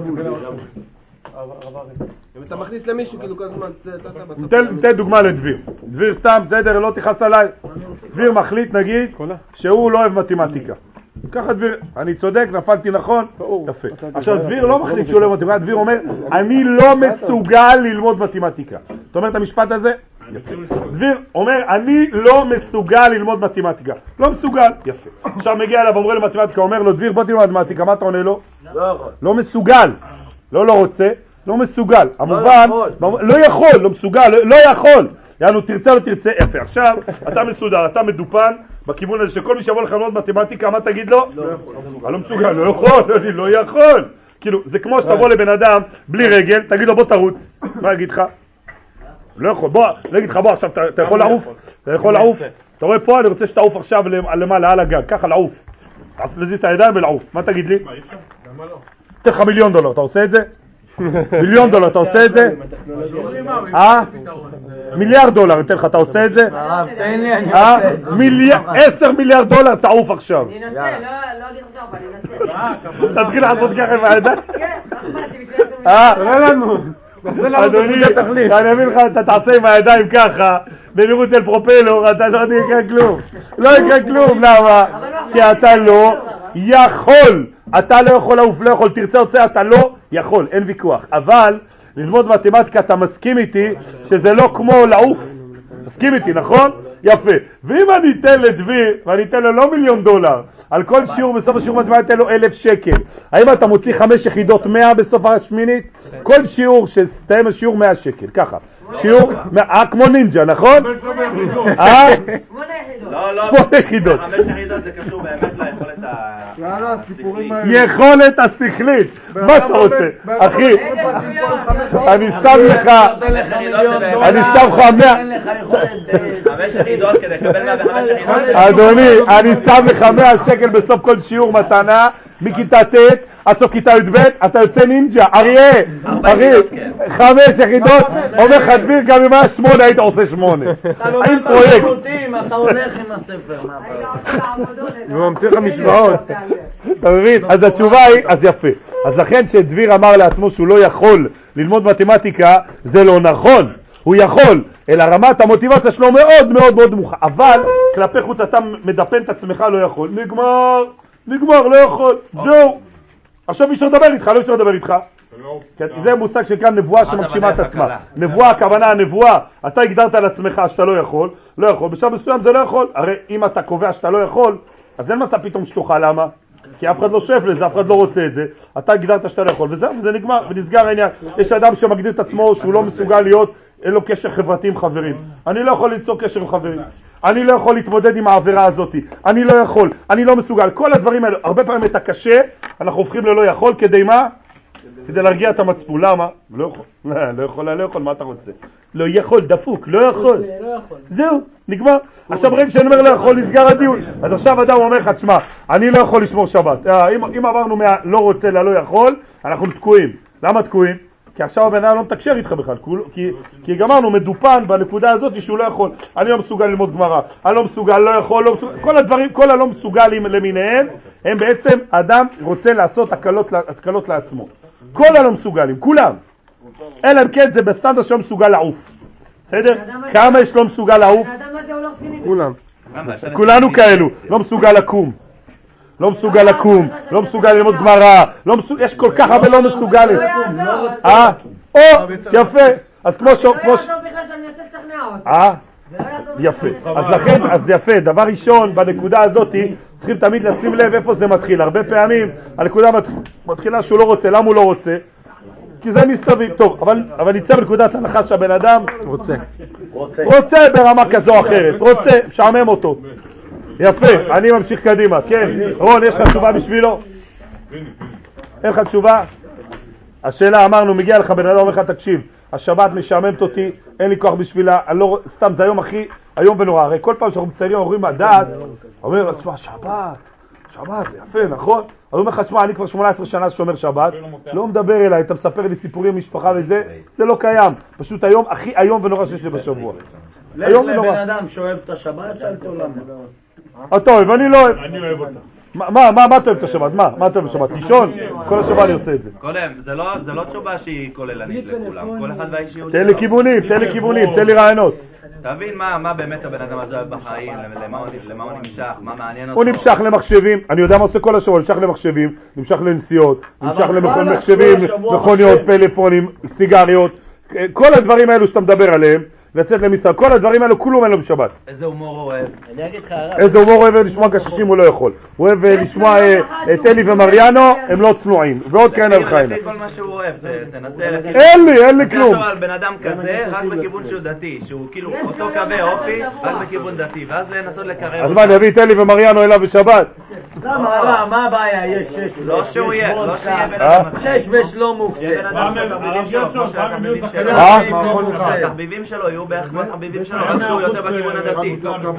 אם אתה מכניס למישהו כאילו כל הזמן תן דוגמה לדביר. דביר סתם, בסדר, לא תכעס עליי. דביר מחליט נגיד שהוא לא אוהב מתמטיקה. ככה דביר, אני צודק, נפלתי נכון, יפה. עכשיו דביר לא מחליט שהוא לא אוהב מתמטיקה, דביר אומר אני לא מסוגל ללמוד מתמטיקה. אתה אומר את המשפט הזה? דביר אומר אני לא מסוגל ללמוד מתמטיקה. לא מסוגל, יפה. עכשיו מגיע אליו ואומר למתמטיקה, אומר לו דביר בוא תלמד מתמטיקה, מה אתה עונה לו? לא מסוגל. לא רוצה, לא מסוגל. המובן, לא יכול, לא מסוגל, לא יכול. יענו, תרצה, לא תרצה, יפה. עכשיו, אתה מסודר, אתה מדופן בכיוון הזה שכל מי שיבוא לך ללמוד מתמטיקה, מה תגיד לו? לא מסוגל, לא יכול, אני לא יכול. כאילו, זה כמו שתבוא לבן אדם בלי רגל, תגיד לו בוא תרוץ. מה יגיד לך? לא יכול, בוא, נגיד לך בוא, עכשיו אתה יכול לעוף? אתה יכול לעוף? אתה רואה פה, אני רוצה שתעוף עכשיו למעלה, על הגג, ככה לעוף. תעשה לזיז את הידיים ולעוף. מה תגיד לי? למה לא? תן לך $1,000,000, אתה עושה את זה? $1,000,000, אתה עושה את זה? $1 מיליארד, אתן לך, אתה עושה את זה? תן לי, אני עושה את זה. $10 מיליארד, תעוף עכשיו. אני אנסה, לא אגיד לך, אני אנסה. תתחיל לעשות ככה עם הידיים? כן, אכפתי, תראה לנו אדוני, אני אבין לך, אתה תעשה עם הידיים ככה, במהירות אל פרופלור, אתה לא יקרה כלום. לא יקרה כלום, למה? כי אתה לא יכול. אתה לא יכול לעוף, לא יכול, תרצה רוצה, אתה לא יכול, אין ויכוח. אבל ללמוד מתמטיקה, אתה מסכים איתי שזה לא כמו לעוף. מסכים איתי, נכון? יפה. ואם אני אתן לדביר, ואני אתן לו לא $1,000,000, על כל שיעור, בסוף השיעור מתמטיקה אתן לו 1,000 שקל. האם אתה מוציא 5 יחידות 100 בסוף השמינית? כל שיעור שתיים השיעור 100 שקל, ככה. שיעור, כמו נינג'ה, נכון? 8 יחידות. 5 יחידות זה קשור באמת ליכולת יכולת השכלית. מה אתה רוצה? אחי, אני שם לך 100. 5 יחידות כדי לקבל 105 יחידות. אדוני, אני שם לך 100 שקל בסוף כל שיעור מתנה, מכיתה ט' עד סוף כיתה י"ב, אתה יוצא נינג'ה, אריה, 5 יחידות, אומר לך דביר, גם אם היה 8 היית עושה 8. האם פרויקט? אתה הולך עם הספר, מה הוא ממציא לך משוואות. אתה מבין? אז התשובה היא, אז יפה. אז לכן שדביר אמר לעצמו שהוא לא יכול ללמוד מתמטיקה, זה לא נכון. הוא יכול, אלא רמת המוטיבציה שלו מאוד מאוד מאוד נמוכה. אבל כלפי חוץ אתה מדפן את עצמך, לא יכול. נגמר, לא יכול. זהו. עכשיו אי אפשר לדבר איתך, לא אפשר לדבר איתך. זה מושג שנקרא נבואה שמגשימה את עצמה. נבואה, הכוונה הנבואה, אתה הגדרת על עצמך שאתה לא יכול, בשלב מסוים זה לא יכול. הרי אם אתה קובע שאתה לא יכול, אז אין מצב פתאום שתוכל, למה? כי אף אחד לא שואף לזה, אף אחד לא רוצה את זה. אתה הגדרת שאתה לא יכול, וזהו, וזה נגמר, ונסגר העניין. יש אדם שמגדיר את עצמו שהוא לא מסוגל להיות, אין לו קשר חברתי עם חברים. אני לא יכול ליצור קשר עם חברים. אני לא יכול להתמודד עם העבירה הזאת. אני לא יכול, אני לא מסוגל. כל הדברים האלה, הרבה פעמים את הקשה, אנחנו הופכים ללא יכול, כדי מה? כדי להרגיע את המצפון. למה? לא יכול, מה אתה רוצה? לא יכול, דפוק, לא יכול. זהו, נגמר. עכשיו רגע שאני אומר לא יכול, נסגר הדיון. אז עכשיו אדם אומר לך, תשמע, אני לא יכול לשמור שבת. אם עברנו לא רוצה ללא יכול, אנחנו תקועים. למה תקועים? כי עכשיו הבן אדם לא מתקשר איתך בכלל, כי גמרנו מדופן בנקודה הזאת שהוא לא יכול. אני לא מסוגל ללמוד גמרא, אני לא מסוגל, לא יכול, לא מסוגל. כל הדברים, כל הלא מסוגלים למיניהם, הם בעצם אדם רוצה לעשות התקלות לעצמו. כל הלא מסוגלים, כולם. אלא אם כן זה בסטנדרט שלא מסוגל לעוף. בסדר? כמה יש לא מסוגל לעוף? כולם. כולנו כאלו, לא מסוגל לקום. לא מסוגל לקום, לא מסוגל ללמוד גמרא, יש כל כך הרבה לא מסוגלים. יפה. אז כמו יפה. אז לכן, אז יפה, דבר ראשון, בנקודה הזאת צריכים תמיד לשים לב איפה זה מתחיל. הרבה פעמים הנקודה מתחילה שהוא לא רוצה. למה הוא לא רוצה? כי זה מסביב. טוב, אבל ניצא בנקודת הנחה שהבן אדם רוצה ברמה כזו או אחרת, רוצה, משעמם אותו. יפה, אני ממשיך קדימה. כן, רון, יש לך תשובה בשבילו? אין לך תשובה? השאלה, אמרנו, מגיע לך בן אדם, אומר לך, תקשיב, השבת משעממת אותי, אין לי כוח בשבילה, סתם, זה היום הכי, היום ונורא. הרי כל פעם שאנחנו מציירים, אומרים מהדעת, אומרים לו, תשמע, שבת, זה יפה, נכון? אז הוא אומר לך, תשמע, אני כבר 18 שנה שומר שבת, לא מדבר אליי, אתה מספר לי סיפורים משפחה וזה, זה לא קיים. פשוט היום, הכי היום ונורא שיש לי בשבוע. היום ונורא. לבן אדם שאוהב את השבת, שאלת עולם. אתה אוהב, אני לא אוהב. אני אוהב אותה. מה אתה אוהב את השבת? מה אתה אוהב בשבת? לישון? כל השבת אני עושה את זה. קודם, זה לא תשובה שהיא כוללנית לכולם. כל אחד והאישיות תן לי כיוונים, תן לי רעיונות. תבין מה באמת הבן אדם הזה אוהב בחיים, למה הוא נמשך, מה מעניין אותו. הוא נמשך למחשבים, אני יודע מה עושה כל השבוע, נמשך למחשבים, נמשך לנסיעות, נמשך למחשבים, מכוניות, פלאפונים, סיגריות, כל הדברים האלו שאתה מדבר עליהם, לצאת למשחק, כל הדברים האלו כולם אין לו בשבת. איזה הומור הוא אוהב? אני אגיד לך, איזה הומור הוא אוהב לשמוע גששים הוא לא יכול. הוא אוהב לשמוע את אלי ומריאנו, הם לא צנועים. ועוד כאלה וחיינה. לפי כל מה שהוא אוהב, תנסה להגיד. אין לי כלום. תנסה על בן אדם כזה, רק בכיוון שהוא דתי, שהוא כאילו אותו קווי אופי, רק בכיוון דתי, ואז לנסות לקרב אותו. אז מה, נביא את אלי ומריאנו אליו בשבת? למה? מה הבעיה? יש 6. לא שהוא יהיה, לא שיהיה בן אדם. 6 ושלא מוקצה. שיהיה בן אדם שהתחביבים שלו, כמו שהתחביבים שלו יהיו בערך כמו התחביבים שלו, רק שהוא יותר בכיוון הדתי.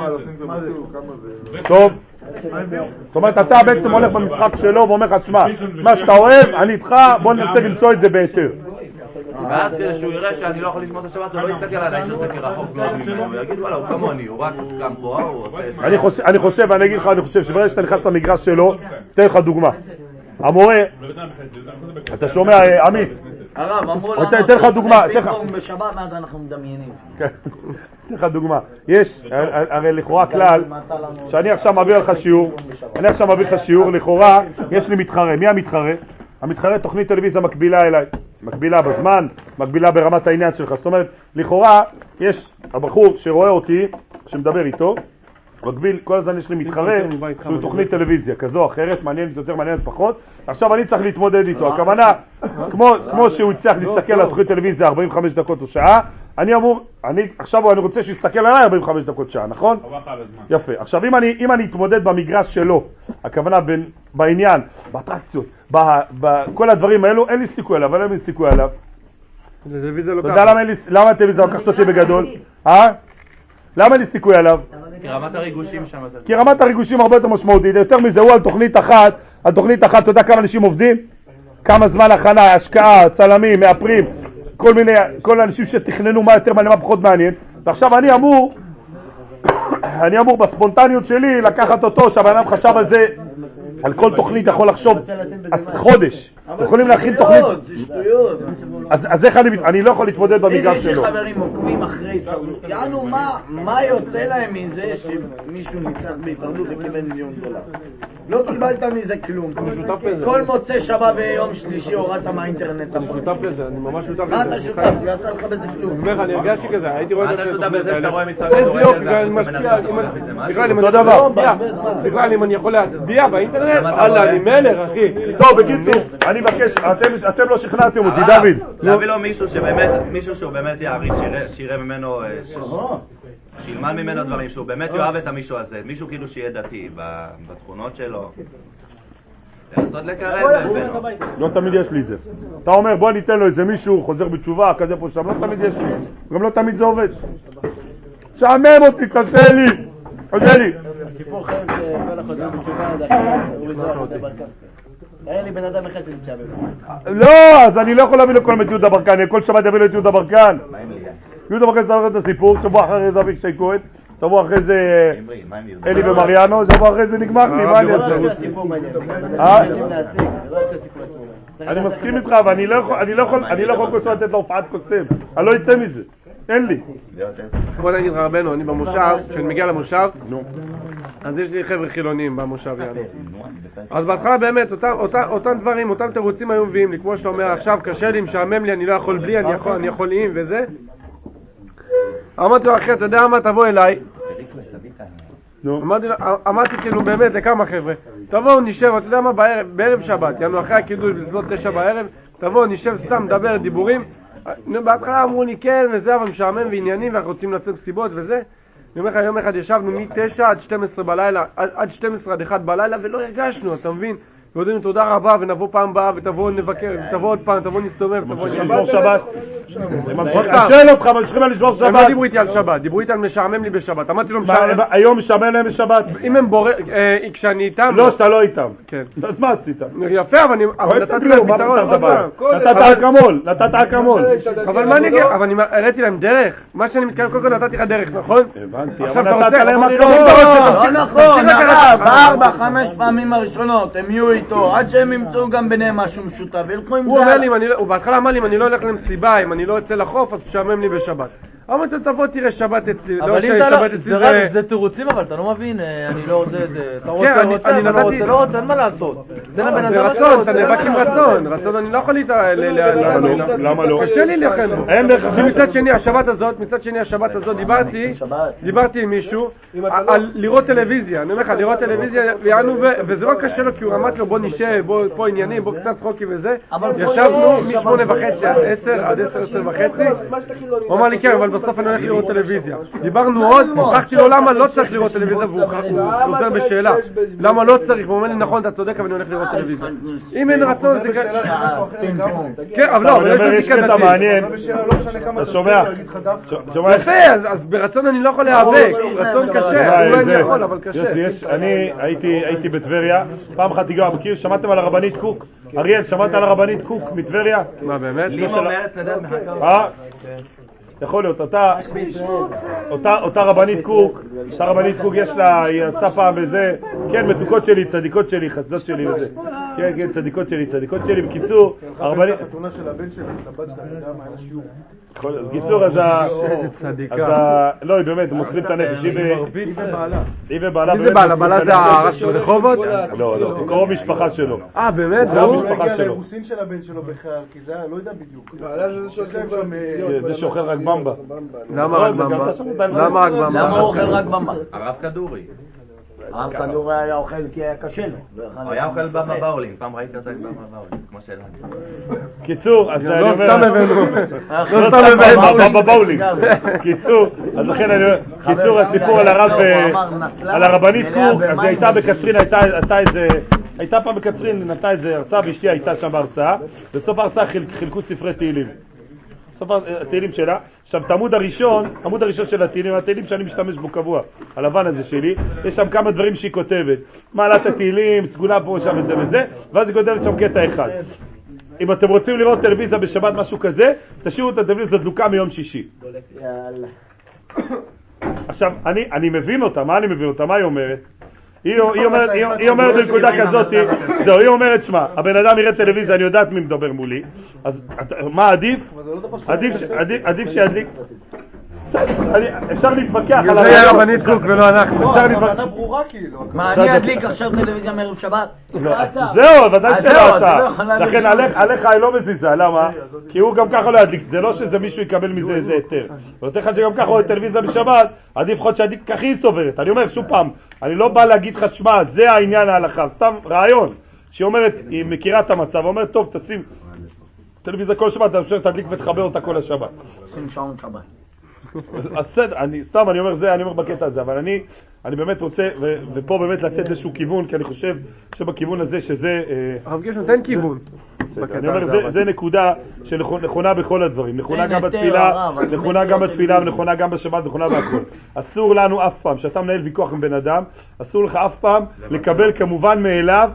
טוב, זאת אומרת אתה בעצם הולך במשחק שלו ואומר לך, שמע, מה שאתה אוהב, אני איתך, בוא ננסה למצוא את זה בהיתר. ואז כדי שהוא יראה שאני לא יכול לשמור את השבת, הוא לא יסתכל על האיש הזה כרחוק מאוד ממנו, הוא יגיד וואלה, הוא כמוני, הוא רק קם פה, הוא עושה את זה. אני חושב שברגע שאתה נכנס למגרש שלו, תן לך דוגמה. המורה, אתה שומע, עמית? הרב, אמרו לנו, תן לך דוגמה, בשבת מה אנחנו מדמיינים. תן לך דוגמה, יש, הרי לכאורה כלל, שאני עכשיו מביא לך שיעור, לכאורה יש לי מתחרה. מי המתחרה? המתחרה תוכנית טלוויזיה מקבילה אליי, מקבילה בזמן, מקבילה ברמת העניין שלך. זאת אומרת, לכאורה יש הבחור שרואה אותי, שמדבר איתו, מקביל, כל הזמן יש לי מתחרה שהוא תוכנית טלוויזיה כזו או אחרת, מעניינת יותר, מעניינת פחות. עכשיו אני צריך להתמודד איתו. הכוונה, כמו שהוא יצטרך להסתכל על תוכנית טלוויזיה 45 דקות או שעה, עכשיו אני רוצה שיסתכל עליי 45 דקות שעה, נכון? יפה. עכשיו אם אני אתמודד במגרש שלו, הכוונה בעניין, באטרקציות, בכל הדברים האלו, אין לי סיכוי עליו, אבל אין לי סיכוי עליו. אתה יודע למה הטלוויזיה לקחת אותי בגדול? למה אין לי סיכוי עליו? כי רמת הריגושים שם. כי רמת הריגושים הרבה יותר משמעותית. יותר מזה, הוא על תוכנית אחת על תוכנית אחת, אתה יודע כמה אנשים עובדים? כמה זמן הכנה, השקעה, צלמים, מאפרים, כל האנשים שתכננו מה יותר מעניין, מה פחות מעניין. ועכשיו אני אמור בספונטניות שלי לקחת אותו, שהבן אדם חשב על זה, על כל תוכנית יכול לחשוב חודש. יכולים להכין תוכנית. אז איך אני לא יכול להתמודד במגרש שלו. יש לי חברים עוקבים אחרי הישרדות. יענו, מה יוצא להם מזה שמישהו ניצח בהישרדות וקיבל $1,000,000? לא קיבלת מזה כלום. כל מוצא שבת ויום שלישי הורדת מהאינטרנט. אני שותף לזה, אני ממש שותף לזה. מה אתה שותף? לא יצא לך בזה כלום. אני הרגשתי כזה, הייתי רואה את אתה שותף בזה שאתה רואה משחק, איזה יופי, אני משפיע, בכלל אם אני יכול להצביע באינטרנט, אללה, אני מלך, אחי. טוב, בקיצור, אני מבקש, אתם לא שכנעתם אותי, דוד. להביא לו מישהו שהוא באמת יעריך, שיראה ממנו, שילמד ממנו דברים, שהוא באמת יאהב את המישהו הזה, מישהו כאילו שיהיה דתי בתכונות שלו. לנסות לקרב ממנו. לא תמיד יש לי את זה. אתה אומר בוא ניתן לו איזה מישהו חוזר בתשובה כזה פה שם, לא תמיד יש לי. גם לא תמיד זה עובד. שעמם אותי, קשה לי. הסיפור חייב שכל החוזר בתשובה זה אחרי היה לי בן אדם אחד שמשעמם. לא, אז אני לא יכול להביא לכל יהודה ברקן, כל שבת יביא לו את יהודה ברקן. יהודה ברקן ספר את הסיפור, שבוע אחרי זה אביק שי כהן, שבוע אחרי זה אלי ומריאנו, שבוע אחרי זה נגמר לי, מה אני אעשה? אני מסכים איתך, אבל אני לא יכול כל שבת לתת להופעת קוסם, אני לא יצא מזה, אין לי. בוא נגיד לך רבנו, אני במושב, כשאני מגיע למושב, אז יש לי חבר'ה חילונים במושב יענו. אז בהתחלה באמת, אותם דברים, אותם תירוצים היו מביאים לי, כמו שאתה אומר, עכשיו קשה לי, משעמם לי, אני לא יכול בלי, אני יכול עם וזה. אמרתי לו, אחי, אתה יודע מה, תבוא אליי. אמרתי כאילו באמת לכמה חבר'ה, תבואו נשב, אתה יודע מה, בערב שבת, יענו אחרי הקידוש בסביבות 9 בערב, תבואו נשב סתם, נדבר דיבורים. בהתחלה אמרו לי כן וזה, אבל משעמם ועניינים ואנחנו רוצים לצאת מסיבות וזה. אני אומר לך, יום אחד ישבנו מ-9 עד 12 בלילה, עד 12 עד 1 בלילה ולא הרגשנו, אתה מבין? ויודעים תודה רבה ונבוא פעם הבאה ותבואו נבקר, תבואו עוד פעם, תבואו נסתובב, תבואו לשמור שבת. אני שואל אותך, אבל צריכים לשמור שבת. הם לא דיברו איתי על שבת, דיברו איתי על משעמם לי בשבת. אמרתי לו משעמם. היום משעמם להם בשבת? אם הם כשאני איתם. לא, שאתה לא איתם. כן. אז מה עשית? יפה, אבל נתתי להם פתרון. נתת אקמול. אבל מה אני אגיד? אבל אני הראיתי להם דרך. מה שאני מתכוון קודם כל נתתי לך דרך, נכון? הבנתי, אבל נתת להם אקמול. לא נכון, ב4-5 פעמים הראשונות הם יהיו איתו, עד שהם ימצאו גם ביניהם משהו משותף, וילכו עם זה. הוא בהתחלה אמר לי, אם אני לא הולך למסיבה, אם אני לא יוצא לחוף, אז משעמם לי בשבת. אמרתי, תבוא תראה שבת אצלי, לא ששבת אצלי זה תירוצים, אבל אתה לא מבין, אני לא רוצה את זה. אתה רוצה, לא רוצה, אין מה לעשות. זה רצון, אתה נאבק עם רצון, אני לא יכול למה לא? קשה לי לכם. מצד שני, השבת הזאת, דיברתי עם מישהו על לראות טלוויזיה. אני אומר לך, לראות טלוויזיה, וזה לא קשה לו, כי הוא אמרתי לו, בוא נשב, בוא עניינים, בוא קצת צחוקי וזה. ישבנו מ-8:30 עד 10:30. הוא אמר לי, כן, אבל בסוף אני הולך לראות טלוויזיה. דיברנו עוד, הוכחתי לו למה לא צריך לראות טלוויזיה, והוא חוזר בשאלה. למה לא צריך? והוא אומר לי, נכון, אתה צודק, אבל אני הולך לראות טלוויזיה. אם אין רצון, זה כן, אבל לא, אבל יש לי קטע מעניין. אתה שומע? יפה, אז ברצון אני לא יכול להיאבק. רצון קשה, אולי אני יכול, אבל קשה. אני הייתי בטבריה, פעם אחת תיגע, מכיר? שמעתם על הרבנית קוק? אריאל, שמעת על הרבנית קוק מטבריה? מה, באמת? לימו מארץ נדד מחכה. יכול להיות, אותה רבנית קוק, יש לה, היא עשתה פעם וזה, כן, מתוקות שלי, צדיקות שלי, חסדות שלי וזה, כן, צדיקות שלי, בקיצור, הרבנית... התאונה של הבן שלי, לבת שלה, אני יודע מה, היה שיעור. בקיצור, אז לא, היא באמת, מוסרים את הנפש, היא ובעלה. מי זה בעלה? בעלה זה הרס של רחובות? לא, קרוב משפחה שלו. באמת? זה המשפחה שלו. הוא הגיע לאירוסין של הבן שלו בכלל, כי זה היה, לא יודע בדיוק. זה שאוכל רק במבה. למה רק במבה? למה הוא אוכל רק במבה? הרב כדורי. הרב כדורי היה אוכל כי היה קשה לו. הוא היה אוכל במבה באולין, פעם ראיתי אותו עם במבה באולין, כמו שלנו. קיצור, אז אני אומר... לא סתם הבאנו. במבה באולין. קיצור, אז לכן אני אומר... קיצור, הסיפור על הרבנית קוק, אז היא הייתה בקצרין, הייתה פעם בקצרין, נתנה איזה הרצאה, ואשתי הייתה שם בהרצאה, בסוף ההרצאה חילקו ספרי תהילים. בסוף התהילים שלה, עכשיו, את העמוד הראשון של התהילים שאני משתמש בו קבוע, הלבן הזה שלי, יש שם כמה דברים שהיא כותבת, מעלת התהילים, סגולה פה, שם וזה וזה, ואז היא כותבת שם קטע אחד. אם אתם רוצים לראות טלוויזיה בשבת משהו כזה, תשאירו את הטלוויזיה דלוקה מיום שישי. עכשיו, אני מבין אותה, מה היא אומרת? היא אומרת בנקודה כזאת, זהו, היא אומרת, שמה, הבן אדם יראה טלוויזיה, אני יודעת מי מדבר מולי, אז מה עדיף? עדיף שידליק. אפשר להתווכח על זה היה רבנית קוק ולא אנחנו. מה, אני אדליק עכשיו טלוויזיה מערב שבת? זהו, ודאי שלא אתה. לכן עליך היא לא מזיזה, למה? כי הוא גם ככה לא ידליק, זה לא שזה מישהו יקבל מזה איזה היתר. ואותך אחד שגם ככה רואה טלוויזיה בשבת, עדיף חוד שעדיף ככה היא סוברת. אני אומר שוב פעם, אני לא בא להגיד לך שמה, זה העניין ההלכה, סתם רעיון. שהיא אומרת, היא מכירה את המצב, אומרת, טוב, תשים טלוויזיה כל שבת, אתה תדליק ותחבר אותה כל השבת. שים שעון שבת. אז בסדר, אני אומר בקטע הזה, אבל אני באמת רוצה, ופה באמת לתת איזשהו כיוון, כי אני חושב שבכיוון הזה שזה... הרב גרשון, נותן כיוון. אני אומר, זה נקודה שנכונה בכל הדברים, נכונה גם בתפילה, ונכונה גם בשבת, נכונה בהכל. אסור לנו אף פעם, שאתה מנהל ויכוח עם בן אדם, אסור לך אף פעם לקבל כמובן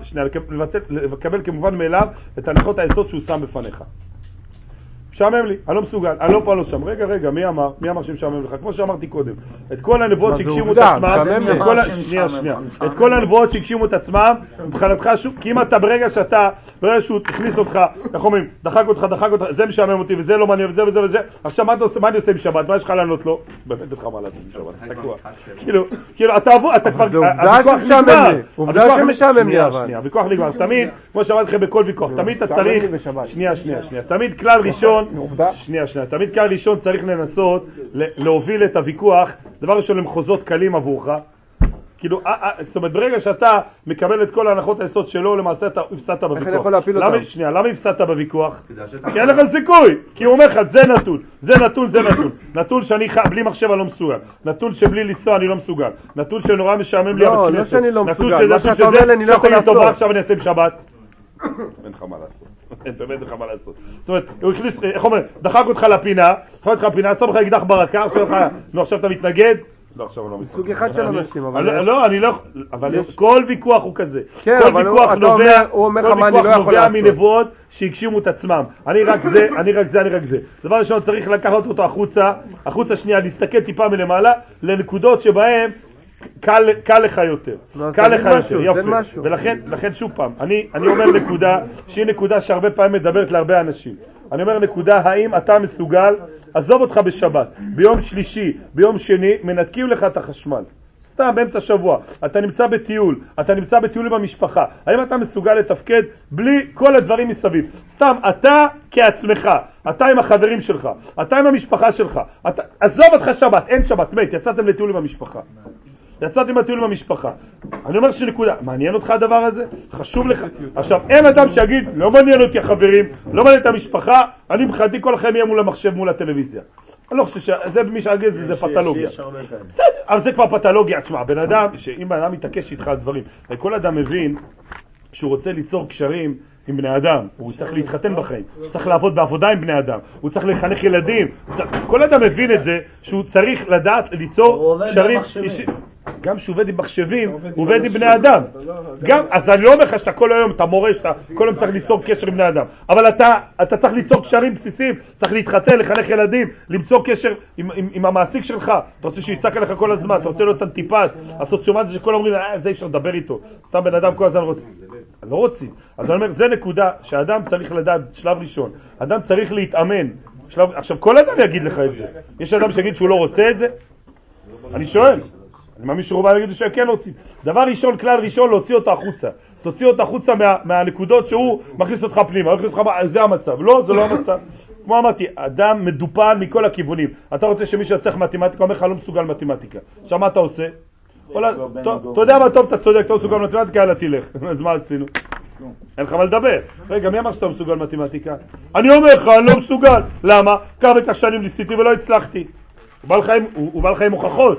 מאליו את הנחות היסוד שהוא שם בפניך. משעמם לי, אני לא מסוגל, אני לא פעם לא שם. רגע, מי אמר שמשעמם לך? כמו שאמרתי קודם, את כל הנבואות שהגשימו את עצמם, את כל הנבואות שהגשימו את עצמם, מבחינתך שוב, כי אם אתה ברגע שהוא הכניס אותך, איך אומרים, דחק אותך, זה משעמם אותי וזה לא מעניין וזה, עכשיו מה אני עושה בשבת? מה יש לך לענות לו? באמת לך מה לעשות בשבת, תקוע. כאילו, אתה כבר, עובדה שמשעמם לי אבל. הוויכוח נגמר, תמיד, כמו שאמרתי לכם בכל ויכוח, תמיד אתה צריך, תמיד כלל ראשון, תמיד כלל ראשון צריך לנסות להוביל את הוויכוח, דבר ראשון למחוזות קלים עבורך, כאילו, זאת אומרת, ברגע שאתה מקבל את כל ההנחות היסוד שלו, למעשה אתה הפסדת בוויכוח. איך אני יכול להפיל אותם? למה הפסדת בוויכוח? כי אין לך סיכוי, כי הוא אומר לך, זה נתון, נתון שאני בלי מחשב אני לא מסוגל, נתון שבלי לנסוע אני לא מסוגל, נתון שנורא משעמם לי לא, לא שאני לא מסוגל, מה שאתה אומר לי אני לא יכול לעשות. עכשיו אני אעשה בשבת. אין לך מה לעשות, באמת אין לך מה לעשות. זאת אומרת, הוא הכניס, איך אומר, דחק אותך לפינה, שם לך אקדח ברקה, עכשיו אתה מתנגד? לא, עכשיו הוא לא מתנגד. סוג אחד של אנשים, אבל כל ויכוח הוא כזה. כן, אבל הוא אומר לך מה אני לא יכול לעשות. מנבואות שהגשימו את עצמם. אני רק זה. דבר ראשון צריך לקחת אותו החוצה שנייה, להסתכל טיפה מלמעלה, לנקודות שבהם קל לך יותר, יופי. ולכן שוב פעם, אני אומר נקודה שהיא נקודה שהרבה פעמים מדברת להרבה אנשים. אני אומר נקודה, האם אתה מסוגל, עזוב אותך בשבת, ביום שלישי, ביום שני, מנתקים לך את החשמל. סתם באמצע שבוע, אתה נמצא בטיול במשפחה, האם אתה מסוגל לתפקד בלי כל הדברים מסביב? סתם, אתה כעצמך, אתה עם החברים שלך, אתה עם המשפחה שלך, עזוב אותך שבת, אין שבת, יצאתם לטיול במשפחה. אני אומר שנקודה, מעניין אותך הדבר הזה? חשוב לך. עכשיו, אין אדם שיגיד, לא מעניין אותי החברים, לא מעניין את המשפחה, אני מבחינתי כל החיים יהיה מול המחשב, מול הטלוויזיה. אני לא חושב שזה במי שאגז זה פתולוגיה. בסדר, אבל זה כבר פתולוגיה. תשמע, בן אדם, שאם בן אדם מתעקש איתך על דברים, כל אדם מבין שהוא רוצה ליצור קשרים עם בני אדם, הוא צריך להתחתן בחיים, הוא צריך לעבוד בעבודה עם בני אדם, הוא צריך לחנך ילדים, כל אדם מבין את זה שהוא צריך לדעת ליצור קשרים אישיים. גם שהוא עובד עם מחשבים, הוא עובד עם בני אדם. אז אני לא אומר לך שאתה כל היום, אתה מורה, שאתה כל היום צריך ליצור קשר עם בני אדם. אבל אתה צריך ליצור קשרים בסיסיים, צריך להתחתן, לחנך ילדים, למצוא קשר עם המעסיק שלך. אתה רוצה שיצק עליך כל הזמן, אתה רוצה להיות אנטיפט, לעשות שומעת זה שכל אומרים, זה אי אפשר לדבר איתו. סתם בן אדם כל הזמן לא רוצים. אז אני אומר, זה נקודה שהאדם צריך לדעת, שלב ראשון. אדם צריך להתאמן. עכשיו, כל אדם יגיד לך את זה. יש אדם שיגיד שהוא לא רוצה את זה? אני שואל. אני מאמין שרובם יגידו שכן רוצים. דבר ראשון, כלל ראשון, להוציא אותו החוצה. תוציא אותו החוצה מהנקודות שהוא מכניס אותך פנימה. זה המצב. לא, זה לא המצב. כמו אמרתי, אדם מדופן מכל הכיוונים. אתה רוצה שמישהו יצליח מתמטיקה, אומר לך לא מסוגל מתמטיקה. עכשיו מה אתה עושה? אתה יודע מה טוב, אתה צודק, אתה מסוגל מתמטיקה, אלא תלך. אז מה עשינו? אין לך מה לדבר. רגע, מי אמר שאתה מסוגל מתמטיקה? אני אומר לך, אני לא מסוגל. למה? כך וכך שנים ניסיתי ולא הצלחתי. הוא בא לך עם הוכחות.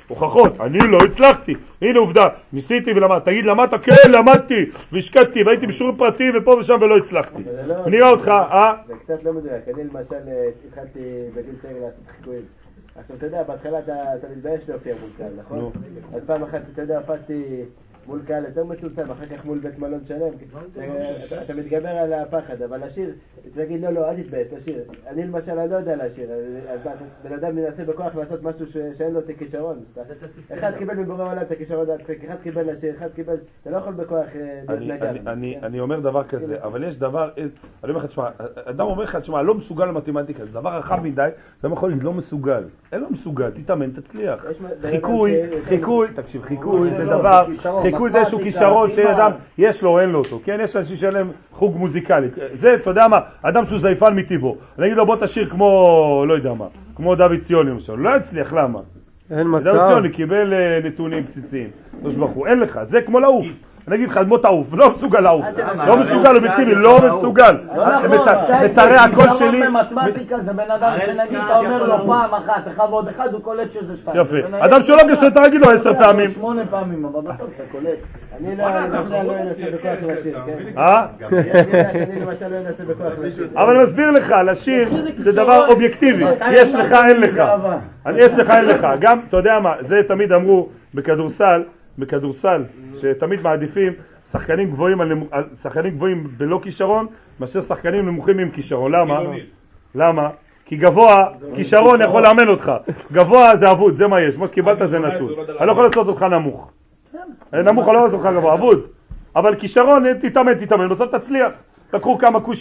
הוכחות, אני לא הצלחתי, הנה עובדה, ניסיתי ולמדתי, תגיד למדת? כן, למדתי, והשקעתי, והייתי בשיעור פרטי ופה ושם ולא הצלחתי. נראה אותך, זה קצת לא מדויק, אני למשל התחלתי בגיל צעיר לעשות חיקויים. עכשיו אתה יודע, בהתחלה אתה מתבייש להופיע מול קהל, נכון? אז פעם אחת, אתה יודע, הופעתי מול קהל יותר מצומצם, אחר כך מול בית מלון שלם, אתה מתגבר על הפחד, אבל לשיר, תגיד לא, אל תתבייש, לשיר. אני למשל לא יודע לשיר, אז בן אדם מנסה בכוח לעשות משהו שאין לו את הכישרון. אחד קיבל מבורא עולם את הכישרון דעתך, אחד קיבל לשיר, אחד קיבל, אתה לא יכול בכוח להתנגר. אני אומר דבר כזה, אבל יש דבר, אני אומר לך, תשמע, אדם אומר לך, תשמע, לא מסוגל למתמטיקה, זה דבר רחב מדי, אדם יכול להגיד לא מסוגל, אין לו מסוגל, תתאמן, תצליח. חיקוי, תקשיב, חיקוי זה דבר, חיקוי זה איזשהו כישרון שאדם יש לו או אין לו אותו, כן? יש אנשים שאין להם חוג מוזיקלי, זה, אתה יודע מה, אדם שהוא זייפן מטבעו, אני אגיד לו בוא תשיר כמו, לא יודע מה, כמו דוד ציוני למשל, לא יצליח, למה? אין מצב. דוד ציוני קיבל נתונים בסיסיים, אין לך, זה כמו לעוף. אני אגיד לך, כמו תעוף, לא מסוגל לעוף, לא מסוגל, אובייקטיבי, לא מסוגל. בתארי הקול שלי... במתמטיקה זה בן אדם שנגיד, אתה אומר לו פעם אחת, אחד ועוד אחד, הוא קולט שזה 2. יפה. אדם שלא קשה, אתה רגיל לו 10 פעמים. 8 פעמים, אבל בסוף אתה קולט. אני לא אנסה בכוח לשיר, כן? אני למשל לא אנסה בכוח לשיר. אבל אני מסביר לך, לשיר זה דבר אובייקטיבי. יש לך, אין לך. יש לך, אין לך. גם, אתה יודע מה, זה תמיד אמרו בכדורסל, שתמיד מעדיפים שחקנים גבוהים בלא כישרון, מאשר שחקנים נמוכים עם כישרון. למה? כי גבוה, כישרון יכול לאמן אותך. גבוה זה אבוד, זה מה יש. מה שקיבלת זה נתון. אני לא יכול לעשות אותך נמוך. נמוך אני לא יכול לעשות אותך גבוה, אבוד. אבל כישרון, תתאמן, בסוף תצליח. לקחו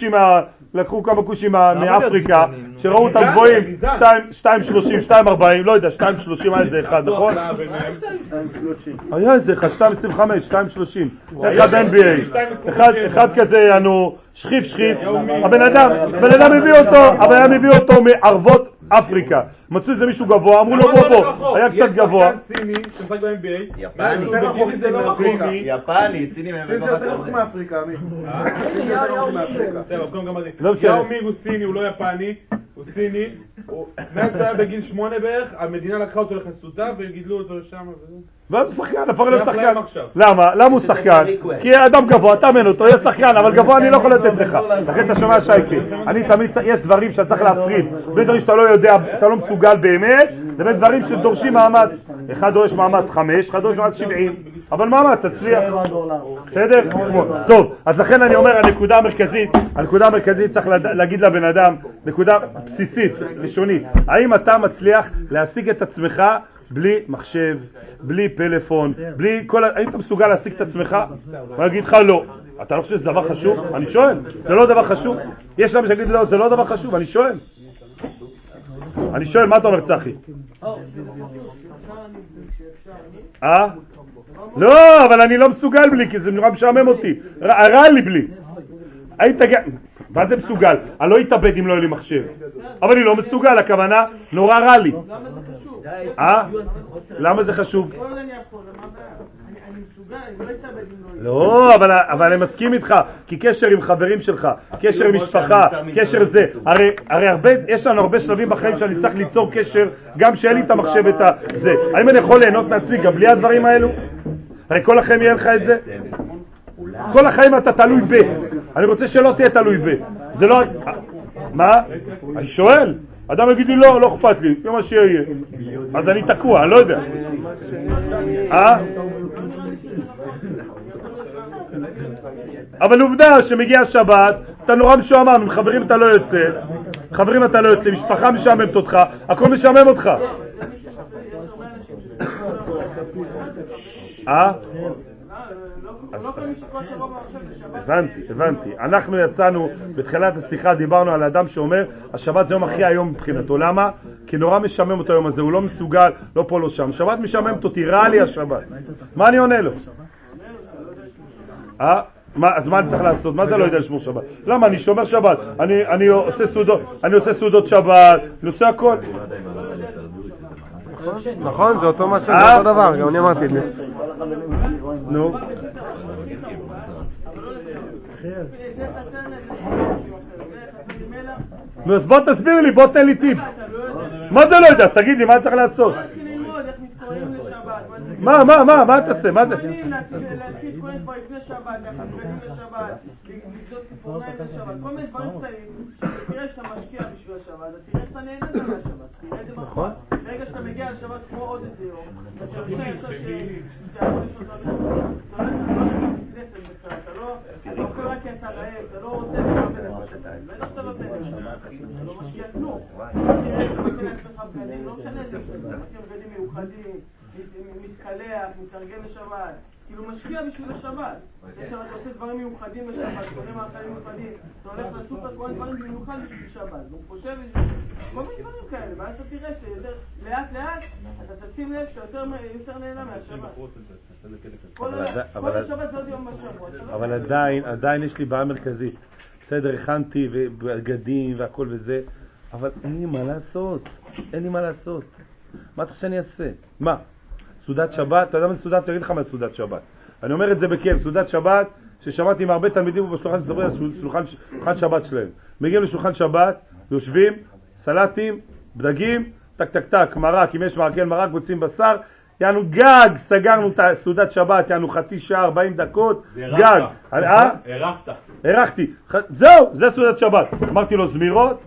כמה קושים מאפריקה, שראו אותם גבוהים, 2.30, 2.40, לא יודע, 2.30 היה איזה אחד, נכון? היה איזה אחד, 2.25, 2.30, אחד NBA, אחד כזה, שכיף, הבן אדם הביא אותו מערבות אפריקה, מצאו איזה מישהו גבוה, אמרו לו בוא, היה קצת גבוה. יפני, סיני מאפריקה, יאו מיג הוא סיני, הוא לא יפני, הוא סיני, מאז היה בגיל 8 בערך, המדינה לקחה אותו לחסותה וגידלו אותו שם ואז הוא שחקן, הפך להיות שחקן. למה הוא שחקן? כי אדם גבוה, תאמן אותו, יש שחקן, אבל גבוה אני לא יכול לתת לך. לכן אתה שומע שייקי, אני תמיד, יש דברים שאתה צריך להפריד, בין דברים שאתה לא יודע, אתה לא מסוגל באמת, לבין דברים שדורשים מאמץ. אחד דורש מאמץ 5, אחד דורש מאמץ 70, אבל מאמץ, תצליח. בסדר? טוב, אז לכן אני אומר, הנקודה המרכזית צריך להגיד לבן אדם, נקודה בסיסית, לשונית, האם אתה מצליח להשיג את עצמך בלי מחשב, בלי פלאפון, בלי כל... האם אתה מסוגל להשיג את עצמך? אני אגיד לך לא. אתה לא חושב שזה דבר חשוב? אני שואל. זה לא דבר חשוב? יש להם שיגיד לא, זה לא דבר חשוב, אני שואל. מה אתה אומר צחי? לא, אבל אני לא מסוגל בלי, כי זה נורא משעמם אותי. רע לי בלי. מה זה מסוגל? אני לא אתאבד אם לא יהיה לי מחשב. אבל אני לא מסוגל, הכוונה נורא רע לי. למה זה חשוב? לא, אבל אני מסכים איתך, כי קשר עם חברים שלך, קשר עם משפחה, קשר זה, הרי יש לנו הרבה שלבים בחיים שאני צריך ליצור קשר, גם שאין לי את המחשב את זה. האם אני יכול ליהנות מעצמי גם בלי הדברים האלו? הרי כל החיים יהיה לך את זה? כל החיים אתה תלוי ב. אני רוצה שלא תהיה תלוי ב. זה לא... מה? אני שואל. אדם יגיד לי לא אכפת לי, זה מה שיהיה. אז אני תקוע, אני לא יודע. אבל עובדה שמגיע שבת, אתה נורא משועמם, עם חברים אתה לא יוצא, משפחה משעממת אותך, הכל משעמם אותך. הבנתי. אנחנו יצאנו בתחילת השיחה, דיברנו על האדם שאומר השבת זה יום הכי היום מבחינתו. למה? כי נורא משעמם אותו היום הזה, הוא לא מסוגל, לא פה לא שם. שבת משעממת אותי, רע לי השבת. מה אני עונה לו? אז מה אני צריך לעשות? מה זה לא יודע לשמור שבת? למה? אני שומר שבת, אני עושה סעודות שבת, אני עושה הכל. נכון, זה אותו מה שזה אותו דבר, גם אני אמרתי את זה. נו. אז בוא תסביר לי, בוא תן לי טיפ. מה זה לא יודע? אז תגיד לי, מה צריך לעשות? להתחיל ללמוד איך מתקוראים מה תעשה? מה זה? להתחיל כהן כבר לפני שבת, להכין בגדים לשבת, לגזות ציפורניים לשבת, כל מיני דברים קטנים, תראה שאתה משקיע בשביל השבת, תראה שאתה נהנה מהשבת, תראה את זה בפועל. ברגע שאתה מגיע לשבת כמו עוד איזה יום, אתה יושב שאתה יכול לשאול את המדינה, אתה לא מתכנסת בכלל, אתה אוכל רק כי אתה רעב, אתה לא רוצה לקבל את השבת, בטח שאתה לא תהנה לשבת, אתה לא משקיע כלום. תראה, אתה נותן לעצמך בגדים, לא משנה את זה, אתה מכיר בגדים מיוחדים, מתקלח, מתארגן לשבת, כאילו משקיע בשביל השבת. יש שם, אתה עושה דברים מיוחדים לשבת, קונה מאכלים מיוחדים, אתה הולך לסופר, קונה דברים מיוחד בשביל שבת, והוא חושב כל מיני דברים כאלה, ואז אתה תראה שיותר לאט לאט, אתה תשים לב שאתה יותר נהנה מהשבת. כל השבת זה עוד יום בשבוע. אבל עדיין יש לי בעיה מרכזית. בסדר, הכנתי ובגדים והכל וזה, אבל אין לי מה לעשות. מה אתה חושב שאני אעשה? מה? סעודת שבת? אתה יודע מה זה סעודת? תגיד לך מה זה סעודת שבת. אני אומר את זה בכיף, סעודת שבת, ששמעתי מהרבה תלמידים בשולחן שספרים על שולחן שבת שלהם. מגיעים לשולחן שבת, יושבים, סלטים, דגים, טק, מרק, אם יש מרק, אין מרק, מוצאים בשר, יענו גג, סגרנו את סעודת שבת, יענו חצי שעה, 40 דקות, גג. הרחתי. זהו, זה סעודת שבת. אמרתי לו, זמירות?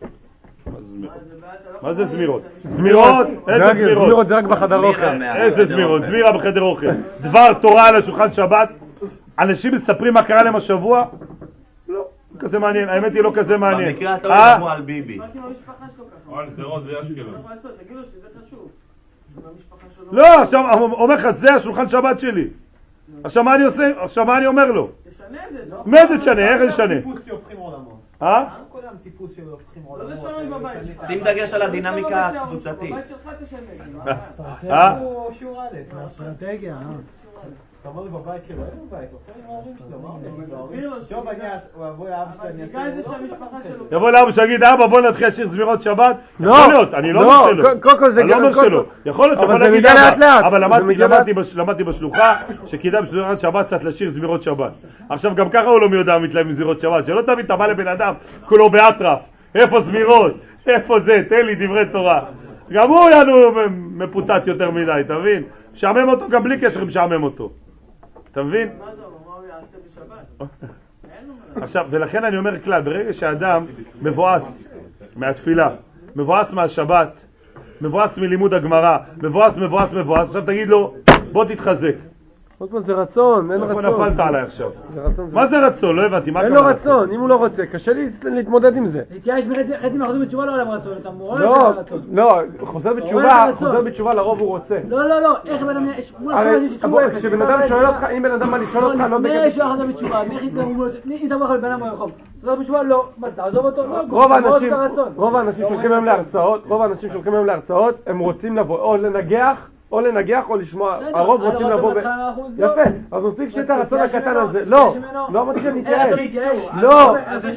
מה זה זמירות? זמירות? איזה זמירות? זמירות זה רק בחדר אוכל. איזה זמירות? זמירה בחדר אוכל. דבר תורה על השולחן שבת. אנשים מספרים מה קרה להם השבוע? לא, כזה מעניין. האמת היא לא כזה מעניין. במקרה אתה אומר כמו על ביבי. או על זרות וישקלון. תגידו שזה חשוב. לא, עכשיו אומר לך, זה השולחן שבת שלי. עכשיו מה אני עושה? עכשיו מה אני אומר לו? תשנה את זה. מה זה תשנה? איך תשנה? כולם טיפוס שהופכים עולמות. לא לשנות בבית שלך. שים דגש על הדינמיקה הקבוצתית. בבית שלך תשנה. הוא שיעור א', אסטרטגיה, אתה אומר לי בבית שלו, אין בבית, הוא עם ההורים שלו, מה אומר? שוב, הוא יבוא לאבא שלו, יבוא לאבא שיגיד, אבא בוא נתחיל לשיר זמירות שבת. לא, יכול להיות, אני לא אומר שלא. אני לא אומר שלא. יכול להיות שיכול להגיד אבא. אבל למדתי בשלוחה שכדאי בשבירת שבת קצת לשיר זמירות שבת. עכשיו גם ככה הוא לא מי יודע מתלהב מזמירות שבת, שלא תמיד אתה בא לבן אדם כולו באטרף. איפה זמירות? איפה זה? תן לי דברי תורה. גם הוא יענו מפוטט יותר מדי, אתה מבין? משעמם אותו גם בלי קשר משעמם אותו. אתה מבין? מה זה, מה הוא יעשה בשבת? עכשיו, ולכן אני אומר כלל, ברגע שהאדם מבואס מהתפילה, מבואס מהשבת, מבואס מלימוד הגמרא, מבואס, עכשיו תגיד לו, בוא תתחזק. עוד פעם זה רצון, אין רצון. איפה נפלת עליי עכשיו? מה זה רצון? לא הבנתי, מה אין לו רצון, אם הוא לא רוצה, קשה לי להתמודד עם זה. להתייאש מחצי מהחוזרים בתשובה לא עליו רצון, אתה מורה לא, על רצון. לא, חוזר בתשובה לרוב הוא רוצה. לא, איך בן אדם יש מול החוזר שתשובה אפס. כשבן אדם שואל אותך, אם בן אדם מה לשאול אותך, לא בגלל... לפני שהוא חוזר בתשובה, אם תבוא לך לבן אדם ברחוב, חוזר בתשובה לא, מה תעזוב אותו? לא, רוב האנשים שהולכים היום להרצאות, הם רוצים לבוא או לנגח או לשמוע, הרוב רוצים לבוא יפה, אז מספיק שאת הרצון הקטן הזה, לא אמרתי שאני מתייאש, לא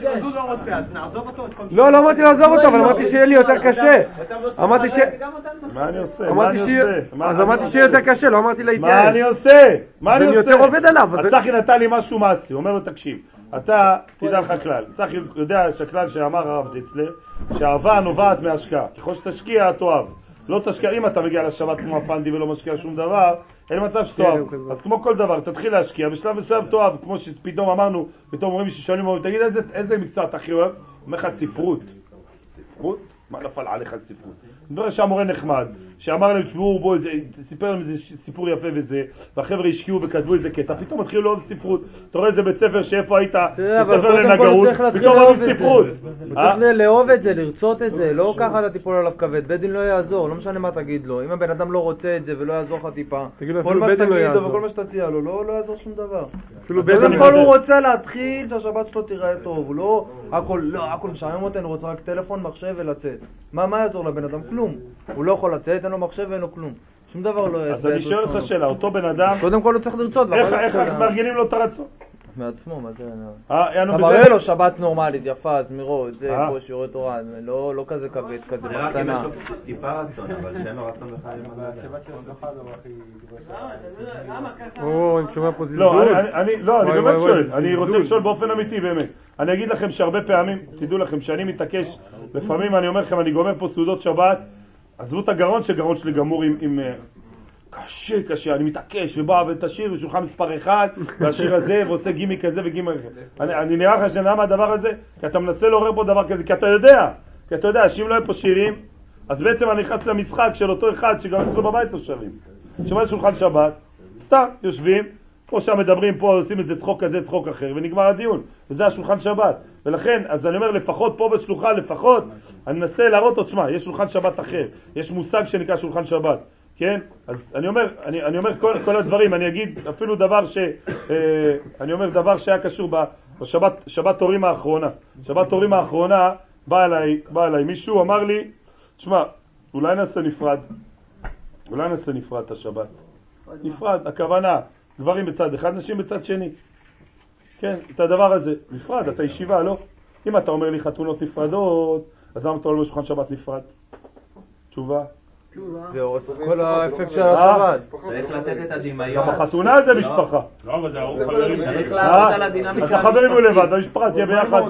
אמרתי לעזוב אותו, אבל אמרתי שיהיה לי יותר קשה, אמרתי שיהיה יותר קשה, לא אמרתי להתייאש. מה אני עושה? אני יותר עובד עליו. הצחי נתן לי משהו מעשי, הוא אומר לו תקשיב, אתה תדע לך כלל, צחי יודע שהכלל שאמר הרב דיסלר, שהאהבה נובעת מהשקעה, ככל שתשקיע תאהב. לא תשקיע, אם אתה מגיע לשבת כמו הפנדי ולא משקיע שום דבר, אין מצב שתאהב. אז כמו כל דבר, תתחיל להשקיע, בשלב מסוים תאהב, כמו שפתאום אמרנו, פתאום אומרים ששואלים, תגיד איזה מקצוע אתה הכי אוהב? אומר לך ספרות. ספרות? מה נפל עליך ספרות? נדבר שהמורה נחמד, שאמר להם, תשמעו בו, סיפר להם איזה סיפור יפה וזה, והחבר'ה השקיעו וכתבו איזה קטע, פתאום התחילו לאהוב ספרות. אתה רואה איזה בית ספר שאיפה היית, בית ספר לנגרות, פתאום אוהבים ספרות. הוא צריך לאהוב את זה, לרצות את זה, לא ככה אתה תיפול עליו כבד, בית דין לא יעזור, לא משנה מה תגיד לו. אם הבן אדם לא רוצה את זה ולא יעזור לך טיפה, כל מה שתגיד לו וכל מה שתציע לו, לא יעזור שום דבר. קודם כל הוא רוצה להתחיל שהשבת שלו תיראה טוב, הוא לא הכל משעמם אותנו, הוא רוצה רק טלפון, מחשב ולצאת. מה יעזור לבן אדם? כלום. הוא לא יכול לצאת, אין לו מחשב ואין לו כלום. שום דבר לא יעזור. אז אני שואל אותך שאלה, אותו בן אדם... קודם כל הוא צריך לרצות. איך מארגנים לו את הרצון? מעצמו, מה זה? אתה מראה לו שבת נורמלית, יפה, זמירות, זה פה שיעורי תורה, לא כזה כבד, כזה זה רק אם בקטנה. יש לו טיפה רצון, אבל שאין לו רצון בכלל עם אני שומע פה זלזול. לא, אני באמת שואל, אני רוצה לשאול באופן אמיתי באמת. אני אגיד לכם שהרבה פעמים, תדעו לכם שאני מתעקש, לפעמים אני אומר לכם, אני גומר פה סעודות שבת, עזבו את הגרון שגרון שלי גמור עם קשה, אני מתעקש ובא ותשאיר בשולחן מספר 1 והשיר הזה ועושה גימי כזה וגימי כזה. אני נראה לך שנראה מהדבר הזה, כי אתה מנסה לעורר פה דבר כזה, כי אתה יודע, שאם לא יהיה פה שירים, אז בעצם אני נכנס למשחק של אותו אחד שגם אצלו בבית לא שרים. שומע שולחן שבת, סתם יושבים, פה שם מדברים, פה עושים איזה צחוק כזה, צחוק אחר, ונגמר הדיון, וזה השולחן שבת. ולכן, אז אני אומר, לפחות פה בשלוחה, לפחות, אני מנסה להראות עוד, שמה, יש שולחן שבת אחר, יש מושג שנקרא שולחן שבת, כן? אז אני אומר כל הדברים, אני אגיד אפילו דבר אני אומר דבר שהיה קשור בשבת הורים האחרונה. שבת הורים האחרונה, בא אליי מישהו, אמר לי, תשמע, אולי נעשה נפרד את השבת. נפרד, הכוונה, גברים בצד אחד, נשים בצד שני. כן, את הדבר הזה. נפרד, אתה ישיבה, לא? אם אתה אומר לי חתונות נפרדות, אז למה אתה לא שולחן שבת נפרד? תשובה. זהו, כל האפקט של השבת. צריך לתת את הדמיון. גם החתונה זה משפחה. לא, אבל זה ארוך חברים. צריך לעבוד על הדינמיקה. אז החברים הוא לבד, המשפחה תהיה ביחד.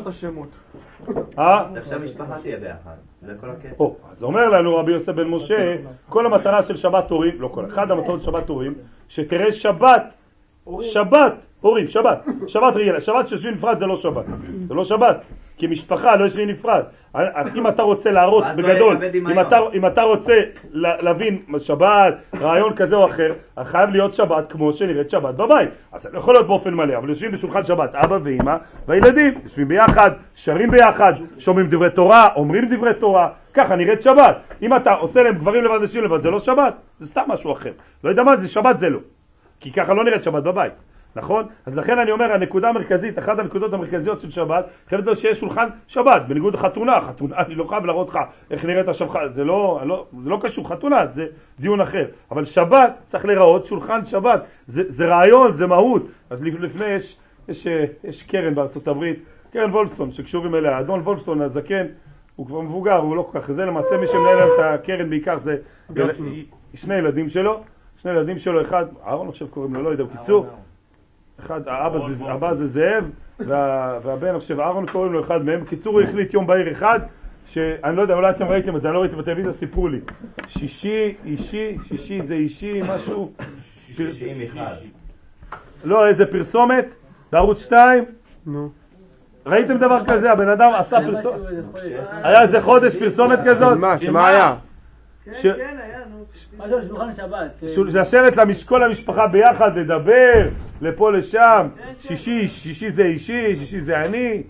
צריך שהמשפחה תהיה ביחד. זה כל הקטע. אז אומר לנו רבי יוסף בן משה, כל המטרה של שבת הורים, לא כל, אחד המטרות של שבת הורים, שתראה שבת הורים, שבת רגילה, שבת שיושבים נפרד זה לא שבת, כי משפחה לא יושבים נפרד. אם אתה רוצה להראות בגדול, אם אתה רוצה להבין שבת, רעיון כזה או אחר, חייב להיות שבת כמו שנראית שבת בבית. אז זה לא יכול להיות באופן מלא, אבל יושבים בשולחן שבת, אבא ואמא והילדים, יושבים ביחד, שרים ביחד, שומעים דברי תורה, אומרים דברי תורה, ככה נראית שבת. אם אתה עושה להם גברים לבד, נשים לבד, זה לא שבת, זה סתם משהו אחר. לא יודע מה זה, שבת זה לא. כי ככה לא נראית שבת בבית. נכון? אז לכן אני אומר, הנקודה המרכזית, אחת הנקודות המרכזיות של שבת, חייבת להיות שיש שולחן שבת, בניגוד לחתונה. אני לא חייב להראות לך איך נראית השבת, זה לא קשור, חתונה, זה דיון אחר. אבל שבת צריך לראות שולחן שבת, זה רעיון, זה מהות. אז לפני יש קרן בארצות הברית, קרן וולפסון, שקשורים אליה. אדון וולפסון הזקן, הוא כבר מבוגר, הוא לא כל כך, זה למעשה מי שמנהל את הקרן בעיקר, זה שני ילדים שלו, אחד, אהרון עכשיו קוראים לו, לא יודע, בקיצור, אחד, האבא זה זאב, והבן עכשיו אהרון קוראים לו אחד מהם. בקיצור הוא החליט יום בהיר אחד, שאני לא יודע, אולי אתם ראיתם את זה, אני לא ראיתי בטלוויזיה, סיפרו לי. שישי זה אישי, משהו. שישי אחד. לא, איזה פרסומת, בערוץ 2. נו. ראיתם דבר כזה? הבן אדם עשה פרסומת. היה איזה חודש פרסומת כזאת? שמה היה? כן, היה, נו. משהו שולחן שבת. לשבת כל המשפחה ביחד, לדבר, לפה לשם, שישי זה אישי, שישי זה אני.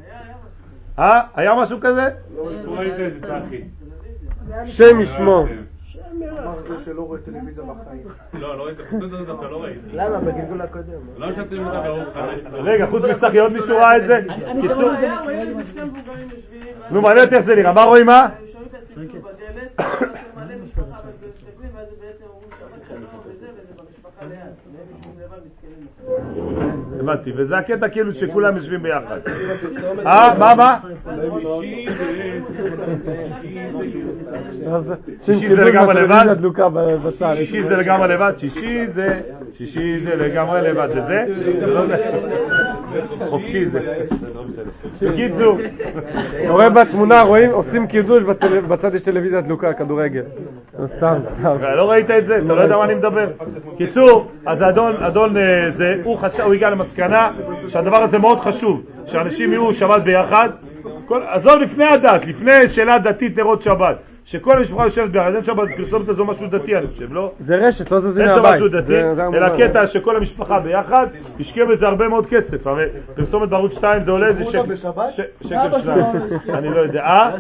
היה משהו כזה? לא ראית את זה, אחי. שם ישמו. אמר זה שלא רואה טלוויזיה בחיים. לא ראית, חוץ מזה דווקא לא ראיתי. למה? בגלגול הקודם. לא ישבתי עם זה ברוך חמש. רגע, חוץ מצחי עוד מישהו ראה את זה? קיצור. רואים שני מבוגרים יושבים. נו, מעניין איך זה נראה, מה רואים מה? שומעים את הצלצול בדלת, מלא משפחה ומסתכלים, ואז בעצם אומרים שבת שלום וזה במשפחה ליד. והם יושבים לבד מסכנים. הבנתי, וזה הקטע כאילו שכולם יושבים ביחד. מה? שישי זה לגמרי לבד? שישי זה לגמרי לבד? שישי זה לגמרי לבד, וזה? חופשי זה. בקיצור. אתה רואה בתמונה, רואים, עושים קידוש, בצד יש טלוויזיה דלוקה, כדורגל. סתם. לא ראית את זה? אתה לא יודע מה אני מדבר. קיצור, אז האדון זה, הוא הגיע למסקנה שהדבר הזה מאוד חשוב, שאנשים יהיו שבת ביחד. עזוב לפני הדת, לפני שאלה דתית נרות שבת, שכל המשפחה יושבת ביחד. אין שבת פרסומת הזו משהו דתי, אני חושב, לא? זה רשת, לא זזים מהבית. אין שם משהו דתי, אלא קטע שכל המשפחה ביחד ישקיע בזה הרבה מאוד כסף. הרי פרסומת בערוץ 2 זה עולה איזה שקל שניים. אני לא יודע.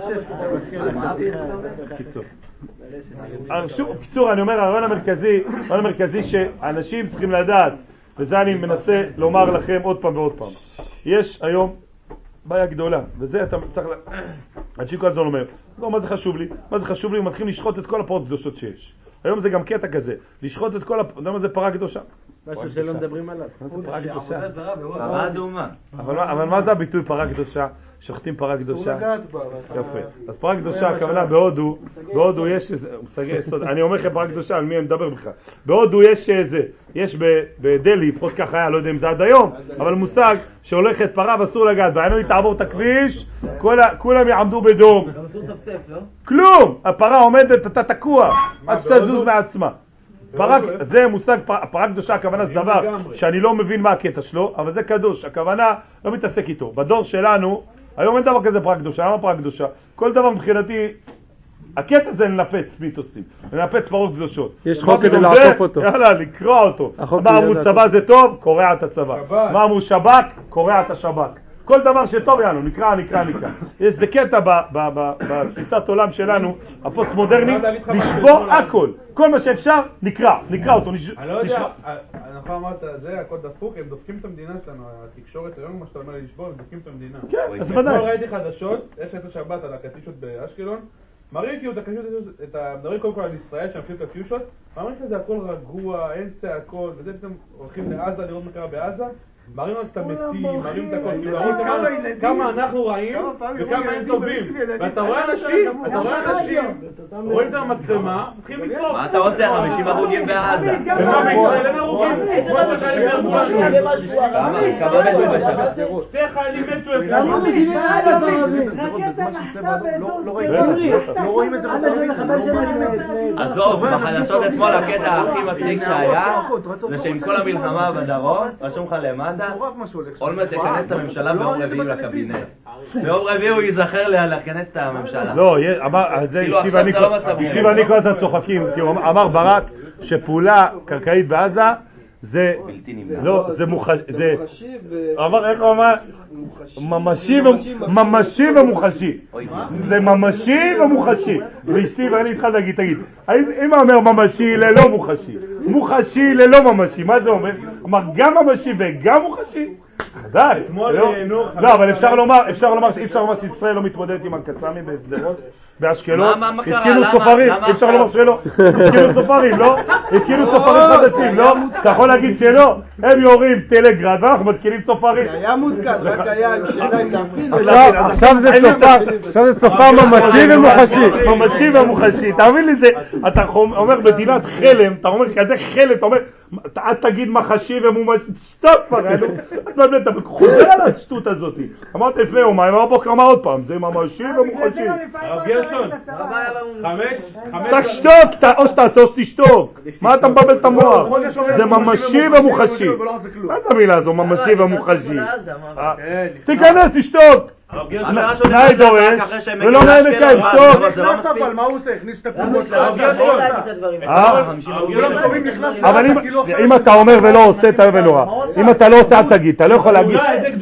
קיצור, אני אומר, הרעיון המרכזי שאנשים צריכים לדעת, וזה אני מנסה לומר לכם עוד פעם ועוד פעם. יש היום בעיה גדולה, וזה אתה צריך אנשים כל הזמן אומר, לא, מה זה חשוב לי? מה זה חשוב לי? הם מתחילים לשחוט את כל הפרות קדושות שיש. היום זה גם קטע כזה, לשחוט את כל הפרות, מה זה פרה קדושה? משהו שלא מדברים עליו. פרה קדושה. פרה אדומה. אבל מה זה הביטוי פרה קדושה? שוחטים פרה קדושה. יפה. אז פרה קדושה, הכוונה בהודו יש איזה מושגי יסוד. אני אומר לכם פרה קדושה, על מי אני מדבר בכלל. בהודו יש בדלי, לפחות ככה היה, לא יודע אם זה עד היום, אבל מושג שהולכת פרה ואסור לגעת, והיינו היא תעבור את הכביש, כולם יעמדו בדום. כלום! הפרה עומדת, אתה תקוע, עד שתזוז מעצמה. זה מושג פרה קדושה, הכוונה זה דבר שאני לא מבין מה הקטע שלו, אבל זה קדוש, הכוונה לא מתעסק איתו. בדור שלנו, היום אין דבר כזה פרה קדושה, למה פרה קדושה? כל דבר מבחינתי, הקטע זה לנפץ מיתוסים, לנפץ פרות קדושות. יש חוק כדי לעקוף אותו. יאללה, לקרוא אותו. מה אמרו צבא זה טוב? קורע את הצבא. מה אמרו שב"כ? קורע את השב"כ. כל דבר שטוב יענו, נקרא. יש זה קטע בתפיסת עולם שלנו, הפוסט מודרני, לשבור הכל. כל מה שאפשר, נקרא אותו. אני לא יודע, אנחנו אמרת, זה הכל דפוק, הם דופקים את המדינה שלנו, התקשורת היום, מה שאתה אומר לשבור, הם דופקים את המדינה. כן, אז ודאי. ראיתי חדשות, יש את השבת על הקטיושות באשקלון, מראים כאילו מדברים קודם כל על ישראל, שמפים את הקטיושות, מראים שזה הכל רגוע, אין צעקות, וזה פתאום הולכים לעזה לראות מה קרה בעזה, מראים את המתים, מראים את הכל, כאילו כמה אנחנו רעים וכמה הם טובים. ואתה רואה אנשים, רואים את המצלמה, מתחילים לצעוק. מה אתה רוצה? 50 הרוגים בעזה. ומה בישראל אין הרוגים? כמה מתו בשבת? שתי חיילים מתו לא רואים את זה עזוב, בחדשות אתמול הקטע הכי מצחיק שהיה זה שעם כל המלחמה בדרום רשום לך למטה אולמרט תכנס את הממשלה ביום רביעי לקבינט. ביום רביעי הוא ייזכר לכנס את הממשלה. לא, זה אשתי ואני כל הזמן צוחקים, כי אמר ברק שפעולה קרקעית בעזה זה לא, זה מוחשי, אמר, איך הוא אמר? ממשי ומוחשי. זה ממשי ומוחשי. ואשתי ואני התחלתי להגיד, תגיד, אם הוא אומר ממשי ללא מוחשי, מוחשי ללא ממשי, מה זה אומר? אמר גם ממשי וגם מוחשי? חזק. לא, אבל אפשר לומר שישראל לא מתמודדת עם הקסאמים בסדרות באשקלון, התקינו סופרים, אפשר לומר שלא, התקינו סופרים, לא? התקינו סופרים חדשים, לא? אתה יכול להגיד שלא? הם יורים טלגרד ואנחנו מתקינים סופרים. זה היה מותקן, רק היה עם שאלה אם להפעיל. עכשיו זה סופר ממשי ומוחשי. ממשי ומוחשי, תאמין לי זה, אתה אומר מדינת חלם, אתה אומר כזה חלם, אתה אומר, אל תגיד מחשי ומומשי, שטות פרענו, אתה חוזר על השטות הזאת. אמרת לפני יומיים, הבוקר אמר עוד פעם, זה ממשי ומוחשי. הרב גרשון, 5 תשתוק, או שתעצור שתשתוק. מה אתה מבלבל את המוח? זה ממשי ומוחשי. מה זה המילה הזו, ממשי ומוחשי? תיכנס, תשתוק. נאי דורש ולא נאי מקיים, שתוק. אבל מה הוא עושה? הכניס את הפעולות אבל אם אתה אומר ולא עושה, אתה ולא רע. אם אתה לא עושה, אל תגיד, אתה לא יכול להגיד.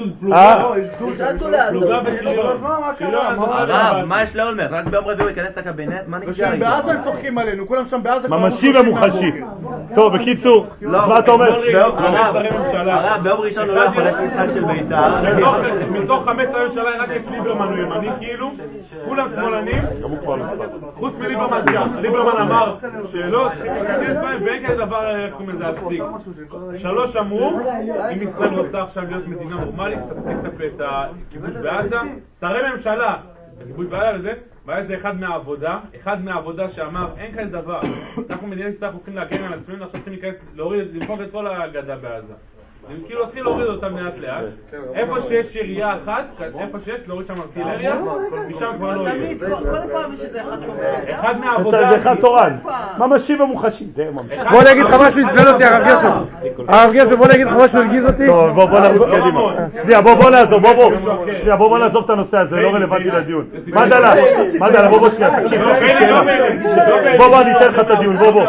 מה יש לאולמרט? רק ביום רביעי הוא ייכנס לקבינט? מה נשאר איתו? בעזה הם צוחקים עלינו, כולם שם בעזה. ממשי ומוחשי. טוב, בקיצור, מה אתה אומר? הרב, ביום ראשון הוא לא יכול, יש משחק של בית"ר. מתוך 15 ממשלה רק יש ליברמן הוא ימני כאילו, כולם שמאלנים, חוץ מליברמן גם. ליברמן אמר שלא, תיכנס בהם ואין כאלה דבר איך להפסיק. 3 אמרו, אם ישראל רוצה עכשיו להיות מדינה נורמלית, תפסיק את הכיבוש בעזה, שרי ממשלה, הכיבוש בעזה וזה, והיה זה אחד מהעבודה שאמר, אין כאלה דבר, אנחנו מדינת ישראל הולכים להגן על עצמנו, עכשיו צריכים להיכנס, למחוק את כל הגדה בעזה. הם כאילו התחיל להוריד אותם לאט, איפה שיש ירייה אחת, איפה שיש להוריד שם ארטילריה, משם כבר לא יהיה. אחד מהעבודה... זה אחד תורן, ממשי ומוחשי. בוא נגיד לך משהו, יצבל אותי הרב גרשון. הרב גרשון, בוא נגיד לך משהו, הרגיז אותי. טוב, בוא נעזוב קדימה. שנייה, בוא נעזוב את הנושא הזה, לא רלוונטי לדיון. מה דלה, בוא שנייה, תקשיב, בוא אני אתן לך את הדיון, בוא.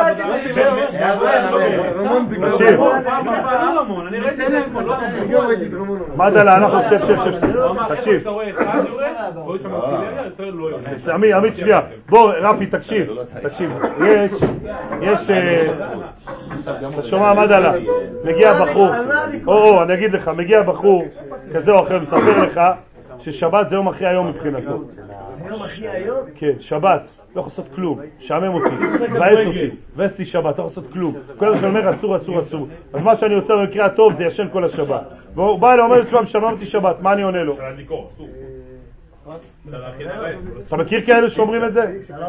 תקשיב. מה דלה, אנחנו שב, תקשיב. עמית שנייה, בוא רפי תקשיב, יש, אתה שומע מה דלה, מגיע בחור, אני אגיד לך, מגיע בחור כזה או אחר, מספר לך ששבת זה יום אחרי היום מבחינתו. יום אחרי היום? כן, שבת. לא יכול לעשות כלום, שעמם אותי, ועץ אותי, ועץ לי שבת, לא יכול לעשות כלום. כל הזמן שאני אומר אסור. אז מה שאני עושה במקרה הטוב זה ישן כל השבת. והוא בא אליי, אומר לי, משעמם אותי שבת, מה אני עונה לו? אתה מכיר כאלה שאומרים את זה?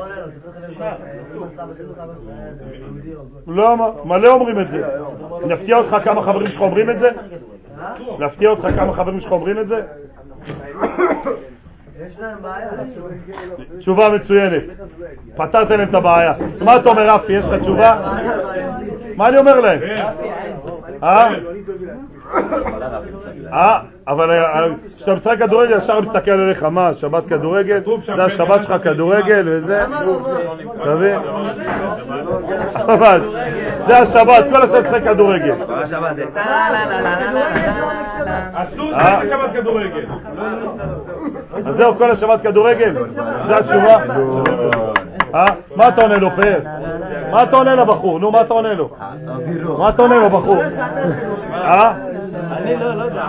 למה? מלא אומרים את זה. נפתיע אותך כמה חברים שלך אומרים את זה? יש להם בעיה. תשובה מצוינת. פתרת להם את הבעיה. מה אתה אומר רפי? יש לך תשובה? מה אני אומר להם? אבל כשאתה משחק כדורגל, ישר מסתכל עליך, מה, שבת כדורגל? זה השבת שלך כדורגל וזה? אתה מבין? אבל, זה השבת, כל השבת משחק כדורגל. כל השבת זה אסור לשחק בשבת כדורגל. אז זהו, כל השבת כדורגל? זה התשובה? מה אתה עונה לו, פאר? מה אתה עונה לבחור? נו, מה אתה עונה לו? מה אתה עונה לבחור? אני לא יודע.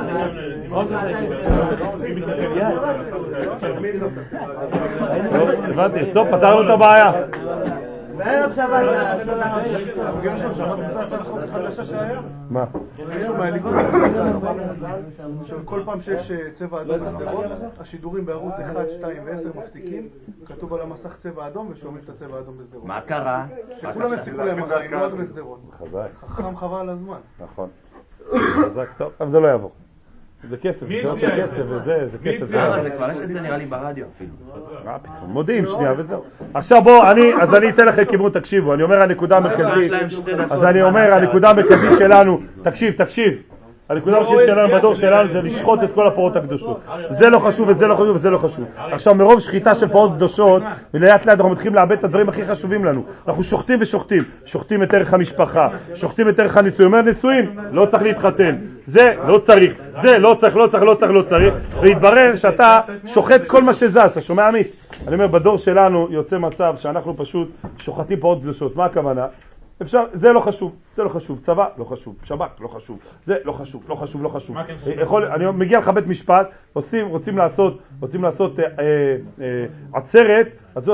הבנתי, טוב, פתרנו את הבעיה. בערב שבת, גרשון, שמעת את הצעת החוק החדשה שהיה? מה? מישהו מהליכוד שכל פעם שיש צבע אדום בסדרות, השידורים בערוץ 1, 2 ו-10 מפסיקים, כתוב על המסך צבע אדום ושומעים את הצבע האדום בסדרות. מה קרה? כולם הפסיקו להם החיים, לא עוד בסדרות. חזק. חכם חבל על הזמן. נכון. חזק טוב, אבל זה לא יעבור. זה כסף, זה לא כסף וזה, זה כסף. זה כבר יש את זה נראה לי ברדיו אפילו. מה פתאום, מודיעים שנייה וזהו. עכשיו בוא, אז אני אתן לכם כיוון, תקשיבו, אני אומר הנקודה המרכזית, אז אני אומר הנקודה המרכזית שלנו, תקשיב, הנקודה המרכזית שלנו בדור שלנו זה לשחוט את כל הפרות הקדושות. זה לא חשוב וזה לא חשוב וזה לא חשוב. עכשיו מרוב שחיטה של פרות קדושות, ולאט לאט אנחנו מתחילים לאבד את הדברים הכי חשובים לנו. אנחנו שוחטים ושוחטים, שוחטים את ערך המשפחה, שוחטים את ערך הנישואים. אומר נישואים, לא צריך להתחתן. זה לא צריך, זה לא צריך, והתברר שאתה שוחט כל מה שזז, אתה שומע עמית? אני אומר, בדור שלנו יוצא מצב שאנחנו פשוט שוחטים פרות קדושות. מה הכוונה? אפשר, זה לא חשוב, צבא לא חשוב, שב"כ לא חשוב, זה לא חשוב. אני מגיע לך בית משפט, רוצים לעשות עצרת,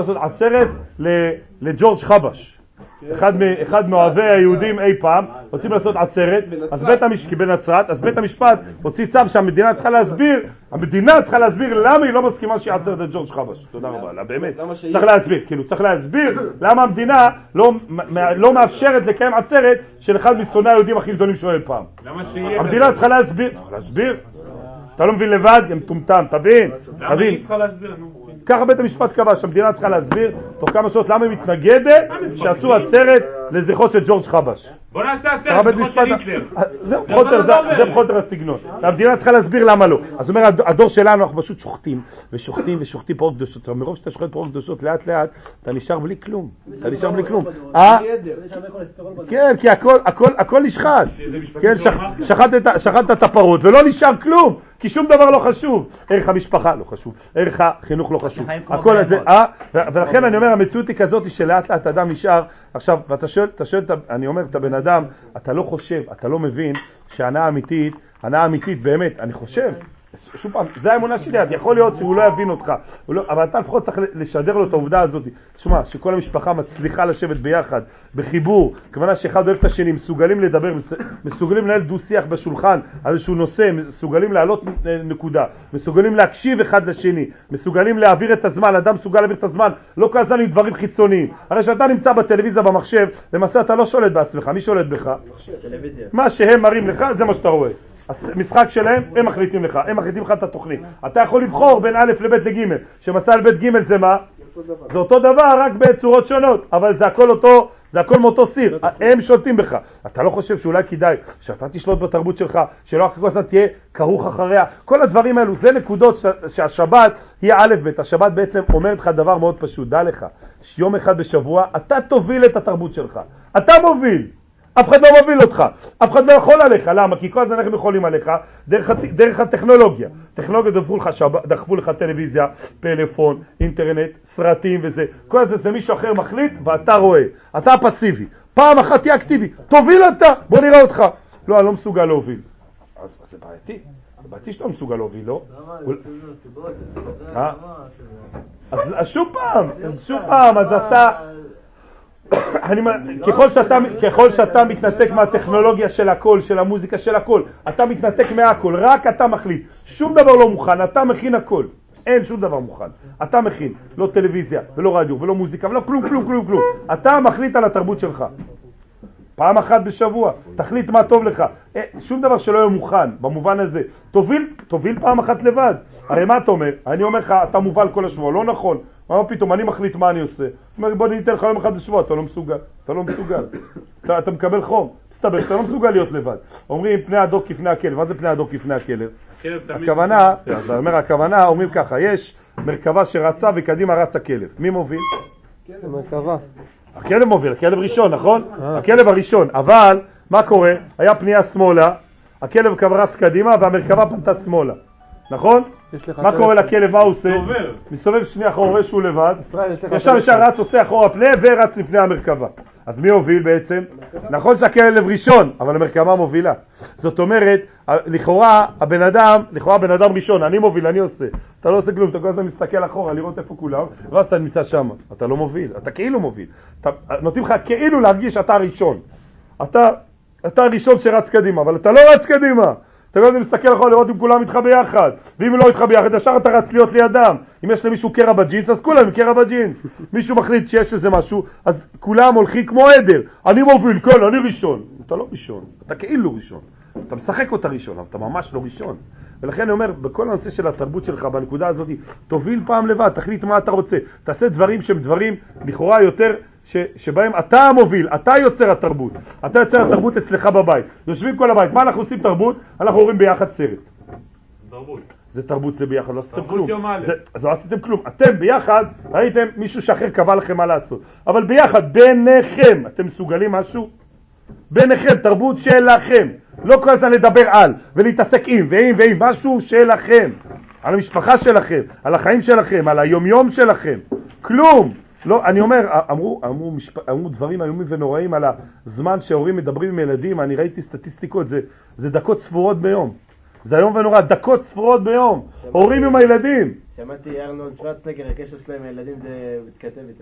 לג'ורג' חבש. אחד מאוהבי היהודים אי פעם, רוצים לעשות עצרת, אז בית המשפט הוציא צו שהמדינה צריכה להסביר למה היא לא מסכימה שהיא עצרת את ג'ורג' חבש. תודה רבה, לה באמת. צריך להסביר למה המדינה לא מאפשרת לקיים עצרת של אחד משונאי היהודים הכי גדולים שלו אי פעם. המדינה צריכה להסביר. אתה לא מבין לבד, הם טומטם, תבין. למה היא צריכה להסביר? ככה בית המשפט קבע שהמדינה צריכה להסביר תוך כמה שעות למה היא מתנגדת שעשו עצרת לזכרו של ג'ורג' חבש. בוא נעשה עצרת לזכרו של היטלר. זה בחוטר הסגנון. המדינה צריכה להסביר למה לא. אז אומר, הדור שלנו אנחנו פשוט שוחטים פרות קדושות. מרוב שאתה שוחט פרות קדושות לאט לאט אתה נשאר בלי כלום. כן, כי הכל נשחט. שחטת את הפרות ולא נשאר כלום. כי שום דבר לא חשוב. ערך המשפחה לא חשוב, ערך החינוך לא חשוב. הכל הזה, ולכן אני אומר, המציאות היא כזאת שלאט לאט אדם נשאר. עכשיו, ואתה שואל, אני אומר, אתה בן אדם, אתה לא חושב, אתה לא מבין שהנאה אמיתית באמת, אני חושב, שוב פעם, זה האמונה שלי, יכול להיות שהוא לא יבין אותך, אבל אתה לפחות צריך לשדר לו את העובדה הזאת. תשמע, שכל המשפחה מצליחה לשבת ביחד, בחיבור, כוונה שאחד אוהב את השני, מסוגלים לדבר, מסוגלים לנהל דו-שיח בשולחן, על איזשהו נושא, מסוגלים להעלות נקודה, מסוגלים להקשיב אחד לשני, מסוגלים להעביר את הזמן, אדם מסוגל להעביר את הזמן, לא כל הזמן עם דברים חיצוניים. הרי שאתה נמצא בטלוויזיה, במחשב, למעשה אתה לא שולט בעצמך, מי שולט בך? מה שהם מראים לך, זה מה שאתה רואה. המשחק שלהם, הם מחליטים לך את התוכנית. אתה יכול לבחור בין א' לב' לג', שמסע על ב' ג' זה מה? זה אותו דבר, רק בצורות שונות, אבל זה הכל מאותו סיר, הם שולטים בך. אתה לא חושב שאולי כדאי שאתה תשלוט בתרבות שלך, שלא אחרי כל הזמן תהיה כרוך אחריה? כל הדברים האלו, זה נקודות שהשבת היא א' ב'. השבת בעצם אומרת לך דבר מאוד פשוט, דע לך, שיום אחד בשבוע אתה תוביל את התרבות שלך. אתה מוביל. אף אחד לא מוביל אותך, אף אחד לא יכול עליך. למה? כי כל הזמן אנחנו יכולים עליך דרך הטכנולוגיה. טכנולוגיה דחפו לך טלוויזיה, פלאפון, אינטרנט, סרטים וזה. כל זה מישהו אחר מחליט ואתה רואה. אתה פסיבי. פעם אחת תהיה אקטיבי. תוביל אתה, בוא נראה אותך. לא, אני לא מסוגל להוביל. אז זה בעייתי. זה בעייתי שאתה לא מסוגל להוביל, לא? אז שוב פעם, אז אתה... ככל שאתה מתנתק מהטכנולוגיה של הכל, של המוזיקה של הכל, אתה מתנתק מהכל, רק אתה מחליט. שום דבר לא מוכן, אתה מכין הכל. אין שום דבר מוכן. אתה מכין, לא טלוויזיה, ולא רדיו, ולא מוזיקה, ולא כלום. אתה מחליט על התרבות שלך. פעם אחת בשבוע, תחליט מה טוב לך. שום דבר שלא יהיה מוכן, במובן הזה. תוביל פעם אחת לבד. הרי מה אתה אומר? אני אומר לך, אתה מובל כל השבוע, לא נכון. מה פתאום, אני מחליט מה אני עושה. אומר, בוא ניתן לך יום אחד בשבוע, אתה לא מסוגל. אתה מקבל חום. מסתבר שאתה לא מסוגל להיות לבד. אומרים פני הדוק כפני הכלב. מה זה פני הדוק כפני הכלב? הכוונה, אומרים ככה, יש מרכבה שרצה וקדימה רץ הכלב. מי מוביל? מרכבה. הכלב מוביל, הכלב ראשון, נכון? הכלב הראשון, אבל מה קורה? היה פנייה שמאלה, הכלב רץ קדימה והמרכבה פנתה שמאלה, נכון? מה קורה לכלב, מה הוא עושה? מסתובב שנייה אחורה, רואה שהוא לבד, ישר רץ, עושה אחורה פנה ורץ לפני המרכבה. אז מי הוביל בעצם? נכון שהכלב ראשון, אבל המרכבה מובילה. זאת אומרת, לכאורה הבן אדם ראשון, אני מוביל, אני עושה. אתה לא עושה כלום, אתה כל הזמן מסתכל אחורה, לראות איפה כולם, ואז אתה נמצא שם. אתה לא מוביל, אתה כאילו מוביל. נותנים לך כאילו להרגיש שאתה הראשון. אתה הראשון שרץ קדימה, אבל אתה לא רץ קדימה. אתה לא מסתכל אחורה לראות אם כולם איתך ביחד, ואם לא איתך ביחד, ישר אתה רץ להיות לידם. אם יש למישהו קרע בג'ינס, אז כולם קרע בג'ינס. מישהו מחליט שיש איזה משהו, אז כולם הולכים כמו עדר. אני מוביל, כן, אני ראשון. אתה לא ראשון, אתה כאילו ראשון. אתה משחק אותה ראשון, אבל אתה ממש לא ראשון. ולכן אני אומר, בכל הנושא של התרבות שלך, בנקודה הזאת, תוביל פעם לבד, תחליט מה אתה רוצה. תעשה דברים שהם דברים לכאורה יותר שבהם אתה המוביל, אתה יוצר התרבות. אתה יוצר התרבות אצלך בבית. יושבים כל הבית. מה אנחנו עושים תרבות? אנחנו רואים ביחד סרט. תרבות. זה תרבות, זה ביחד, לא עשיתם כלום. אז לא עשיתם כלום. אתם ביחד ראיתם מישהו שאחר קבע לכם מה לעשות. אבל ביחד, ביניכם, אתם מסוגלים משהו? ביניכם, תרבות שלכם. לא כל הזמן לדבר על ולהתעסק עם ועם, משהו שלכם. על המשפחה שלכם, על החיים שלכם, על היומיום שלכם. כלום. לא, אני אומר, אמרו דברים איומים ונוראים על הזמן שההורים מדברים עם ילדים. אני ראיתי סטטיסטיקות, זה דקות ספורות ביום. זה היום ונורא, דקות ספורות ביום. הורים עם הילדים. שמעתי ארנולד שוורצנגר, הקשר שלהם עם הילדים זה מתכתב איתם.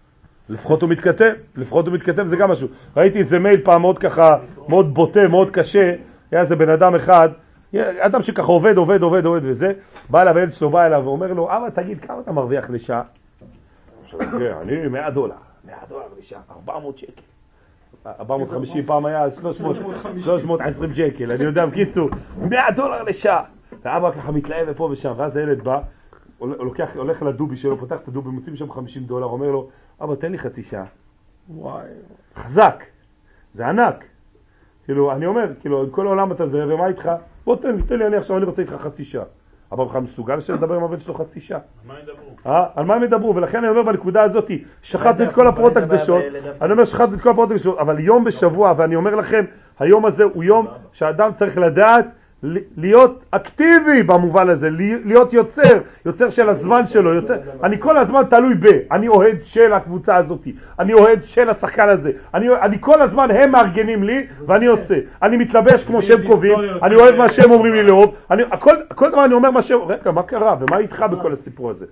לפחות הוא מתכתב, זה גם משהו. ראיתי איזה מייל פעם מאוד ככה, מאוד בוטה, מאוד קשה. היה איזה בן אדם אחד, אדם שככה עובד וזה. בא אליו, הילד שלו בא אליו ואומר לו, אבא תגיד כמה אתה מרוויח לשעה? אני $100 לשעה, 400 שקל. 450 פעם היה 320 שקל, אני יודע, בקיצור, $100 לשעה. ואבא ככה מתלהב ופה ושם, ואז הילד בא, הולך לדובי שלו, פותח את הדובי, מוצאים שם $50, אומר לו, אבא תן לי חצי שעה. וואי, חזק, זה ענק. כאילו, אני אומר, כאילו, כל העולם אתה זה, ומה איתך? בוא תן לי, אני עכשיו, אני רוצה איתך חצי שעה. אבל בכלל מסוגל לדבר עם הבן שלו חצי שעה. על מה הם ידברו? ולכן אני אומר בנקודה הזאת, שחטנו את כל הפרות הקדושות, אבל יום בשבוע, ואני אומר לכם, היום הזה הוא יום שהאדם צריך לדעת להיות אקטיבי במובן הזה, להיות יוצר של הזמן שלו, אני כל הזמן תלוי אני אוהד של הקבוצה הזאת, אני אוהד של השחקן הזה, אני כל הזמן הם מארגנים לי ואני עושה, אני מתלבש כמו שהם קובעים, אני אוהב מה שהם אומרים לי לאהוב, כל דבר אני אומר מה שהם, רגע, מה קרה ומה איתך בכל הסיפור הזה?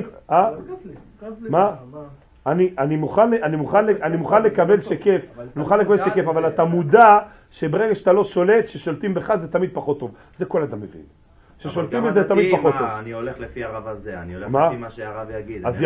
מה? אני מוכן לקבל שכיף, אבל אתה מודע שברגע שאתה לא שולט, ששולטים בך זה תמיד פחות טוב. זה כל אדם מבין. ששולטים בזה תמיד פחות טוב. אני הולך לפי הרב הזה, אני הולך לפי מה שהרב יגיד. אז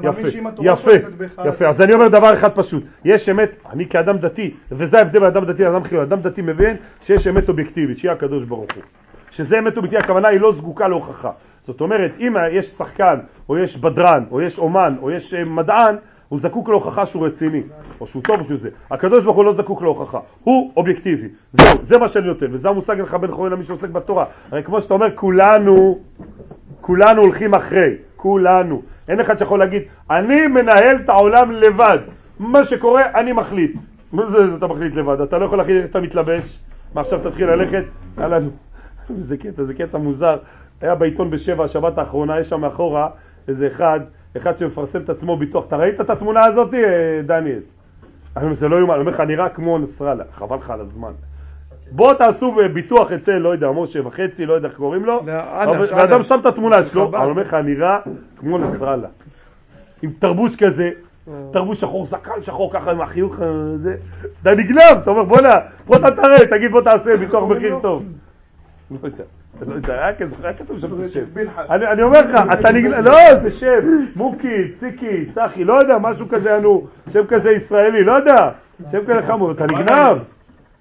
יפה. אז אני אומר דבר אחד פשוט. יש אמת, אני כאדם דתי, וזה ההבדל באדם דתי לאדם חילוני. אדם דתי מבין שיש אמת אובייקטיבית, שיהיה הקדוש ברוך הוא. שזה אמת אובייקטיבית, הכוונה היא לא זקוקה להוכחה. זאת אומרת, אם יש שחקן, או יש בדרן, או יש אומן, או יש מדען, הוא זקוק להוכחה שהוא רציני, או שהוא טוב או שהוא זה. הקדוש ברוך הוא לא זקוק להוכחה, הוא אובייקטיבי. זהו, זה מה שאני נותן, וזה המושג לך בין חורין למי שעוסק בתורה. הרי כמו שאתה אומר, כולנו הולכים אחרי, כולנו. אין אחד שיכול להגיד, אני מנהל את העולם לבד. מה שקורה, אני מחליט. מה זה אתה מחליט לבד? אתה לא יכול להחליט איך אתה מתלבש. מה עכשיו תתחיל ללכת? זה קטע מוזר. היה בעיתון בשבע, השבת האחרונה, יש שם מאחורה איזה אחד שמפרסם את עצמו ביטוח. אתה ראית את התמונה הזאת, דניאל? זה לא יומן, אני אומר לך, נראה כמו נסראללה, חבל לך על הזמן. בוא תעשו ביטוח אצל, לא יודע, משה וחצי, לא יודע איך קוראים לו, ואדם שם את התמונה שלו, אבל אומר לך, נראה כמו נסראללה. עם תרבוש כזה, תרבוש שחור, זקן שחור ככה עם החיוך, אתה נגנב, אתה אומר, בוא תראה, תגיד בוא תעשה ביטוח מחיר טוב. לא יודע, היה כתוב שם זה שם. אני אומר לך, אתה נגנב, לא, זה שם, מוקי, ציקי, צחי, לא יודע, משהו כזה, שם כזה ישראלי, לא יודע, שם כזה חמור, אתה נגנב.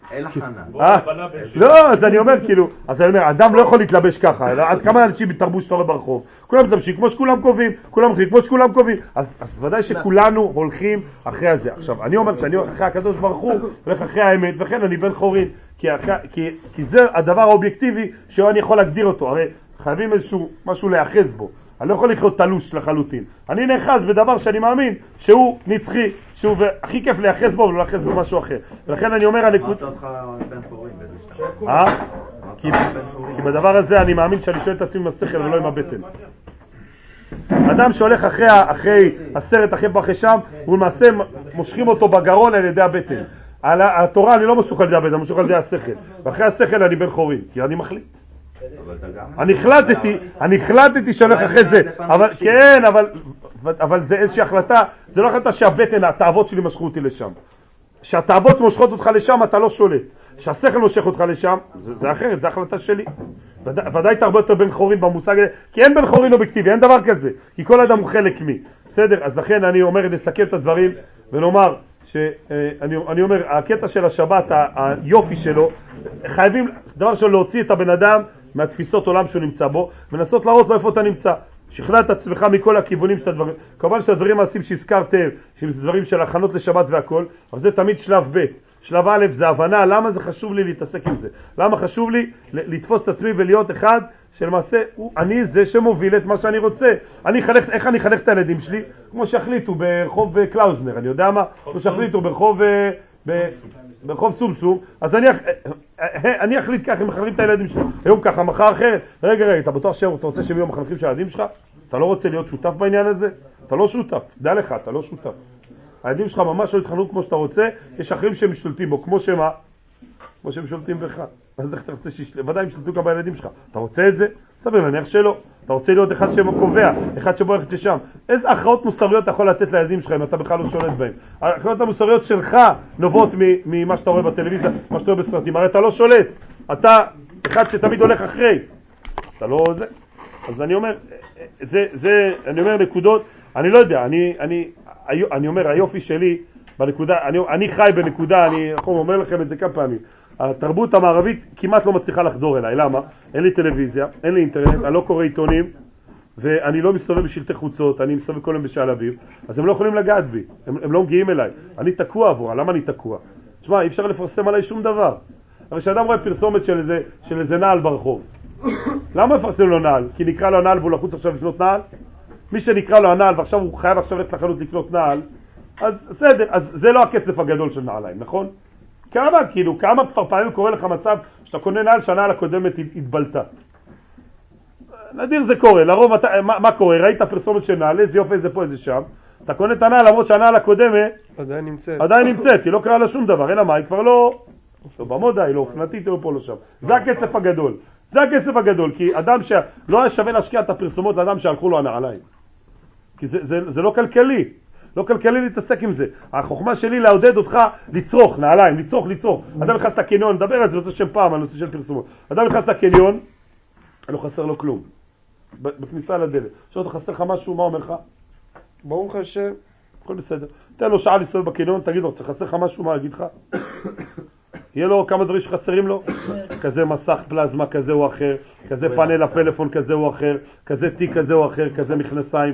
אין הכנה. לא, אז אני אומר כאילו, אז אני אומר, אדם לא יכול להתלבש ככה, עד כמה אנשים מתרבו שאתה רואה ברחוב, כולם מתלבשים כמו שכולם קובעים, כולם הולכים כמו שכולם קובעים, אז ודאי שכולנו הולכים אחרי הזה. עכשיו, אני אומר שאני הולך אחרי הקדוש ברוך הוא, הולך אחרי האמת, וכן אני בן חורין, כי זה הדבר האובייקטיבי שאני יכול להגדיר אותו, הרי חייבים איזשהו משהו להיאחז בו. אני לא יכול לחיות תלוש לחלוטין. אני נאחז בדבר שאני מאמין שהוא נצחי, שהוא הכי כיף להיאחז בו ולא להיאחז במשהו אחר. ולכן אני אומר... מה עושה אותך בן חורין באיזה שתיים? כי בדבר הזה אני מאמין שאני שואל את עצמי עם השכל ולא עם הבטן. אדם שהולך אחרי הסרט, אחרי פה, אחרי שם, הוא למעשה מושכים אותו בגרון על ידי הבטן. על התורה אני לא משוך על ידי הבטן, אני משוך על ידי השכל. ואחרי השכל אני בן חורין, כי אני מחליט. אני החלטתי שהולך אחרי זה, אבל כן, אבל זה איזושהי החלטה, זה לא החלטה שהבטן, התאוות שלי משכו אותי לשם. שהתאוות מושכות אותך לשם אתה לא שולט, שהשכל מושך אותך לשם זה אחרת, זה החלטה שלי. ודאי אתה הרבה יותר בן חורין במושג הזה, כי אין בן חורין אובייקטיבי, אין דבר כזה, כי כל אדם הוא חלק מי. בסדר? אז לכן אני אומר, נסכם את הדברים ונאמר שאני אומר, הקטע של השבת, היופי שלו, חייבים דבר שלו להוציא את הבן אדם מהתפיסות עולם שהוא נמצא בו, ונסות להראות לו איפה אתה נמצא. שכנע את עצמך מכל הכיוונים של הדברים. כמובן שהדברים מעשים שהזכרתם, שזה דברים של הכנות לשבת והכל, אבל זה תמיד שלב ב'. שלב א' זה הבנה, למה זה חשוב לי להתעסק עם זה? למה חשוב לי לתפוס את עצמי ולהיות אחד שלמעשה אני זה שמוביל את מה שאני רוצה. איך אני אחנך את הילדים שלי? כמו שהחליטו ברחוב קלאוזנר, אני יודע מה? כמו שהחליטו ברחוב סומסום, אז אני אחליט ככה, הם מחנכים את הילדים שלך, היום ככה, מחר אחרת. רגע, אתה בטוח שאתה רוצה שהם יהיו מחנכים של הילדים שלך? אתה לא רוצה להיות שותף בעניין הזה? אתה לא שותף, דע לך, אתה לא שותף. הילדים שלך ממש לא יתחנכו כמו שאתה רוצה, יש אחרים שהם משתלטים בו, כמו שמה? כמו שהם שולטים בך. אז איך אתה רוצה ודאי הם שולטו גם בילדים שלך. אתה רוצה את זה? סביר להניח שלא. אתה רוצה להיות אחד שקובע, אחד שבו הולכת לשם. איזה הכרעות מוסריות אתה יכול לתת לילדים שלך אם אתה בכלל לא שולט בהם? ההכרעות המוסריות שלך נובעות ממה שאתה רואה בטלוויזיה, מה שאתה רואה בסרטים. הרי אתה לא שולט. אתה אחד שתמיד הולך אחרי. אתה לא זה. אז אני אומר, אני אומר נקודות, אני לא יודע, אני אומר, היופי שלי בנקודה, אני חי בנקודה, אני אומר לכם את זה כמה פעמים. התרבות המערבית כמעט לא מצליחה לחדור אליי. למה? אין לי טלוויזיה, אין לי אינטרנט, אני לא קורא עיתונים, ואני לא מסתובב בשלטי חוצות, אני מסתובב כל יום בשעל אביב, אז הם לא יכולים לגעת בי, הם לא מגיעים אליי. אני תקוע עבורה, למה אני תקוע? תשמע, אי אפשר לפרסם עליי שום דבר. אבל כשאדם רואה פרסומת של איזה נעל ברחוב, למה מפרסם לו נעל? כי נקרא לו נעל והוא לחוץ עכשיו לקנות נעל? מי שנקרא לו הנעל ועכשיו הוא חייב עכשיו ללכת לחנות לקנות נעל, אז בסדר, אז זה לא הכסף הגדול של נעליים, נכון? כמה כבר פעמים קורה לך מצב שאתה קונה נעל שהנעל הקודמת התבלטה? נדיר זה קורה, לרוב מה קורה? ראית פרסומת של נעל, איזה יופי, איזה פה, איזה שם, אתה קונה את הנעל למרות שהנעל הקודמת עדיין נמצאת, היא לא קרה לה שום דבר, אלא מה? היא כבר לא במודה, היא לא אופנתית, היא לא פה לא שם. זה הכסף הגדול. זה הכסף הגדול, כי אדם שלא היה שווה להשקיע את הפרסומות לאדם שהלכו לו הנעליים. כי זה לא כלכלי. לא כלכלי להתעסק עם זה. החוכמה שלי לעודד אותך לצרוך נעליים, לצרוך. אדם נכנס לקניון, נדבר על זה, זה שם פעם, הנושא של פרסומות. אדם נכנס לקניון, לא חסר לו כלום. בכניסה לדלת. עכשיו אתה חסר לך משהו, מה אומר לך? ברוך השם. הכל בסדר. תן לו שעה להסתובב בקניון, תגיד לו, חסר לך משהו, מה יגיד לך? יהיה לו כמה דברים שחסרים לו, כזה מסך פלזמה כזה או אחר, כזה פאנל הפלאפון כזה או אחר, כזה תיק כזה או אחר, כזה מכנסיים,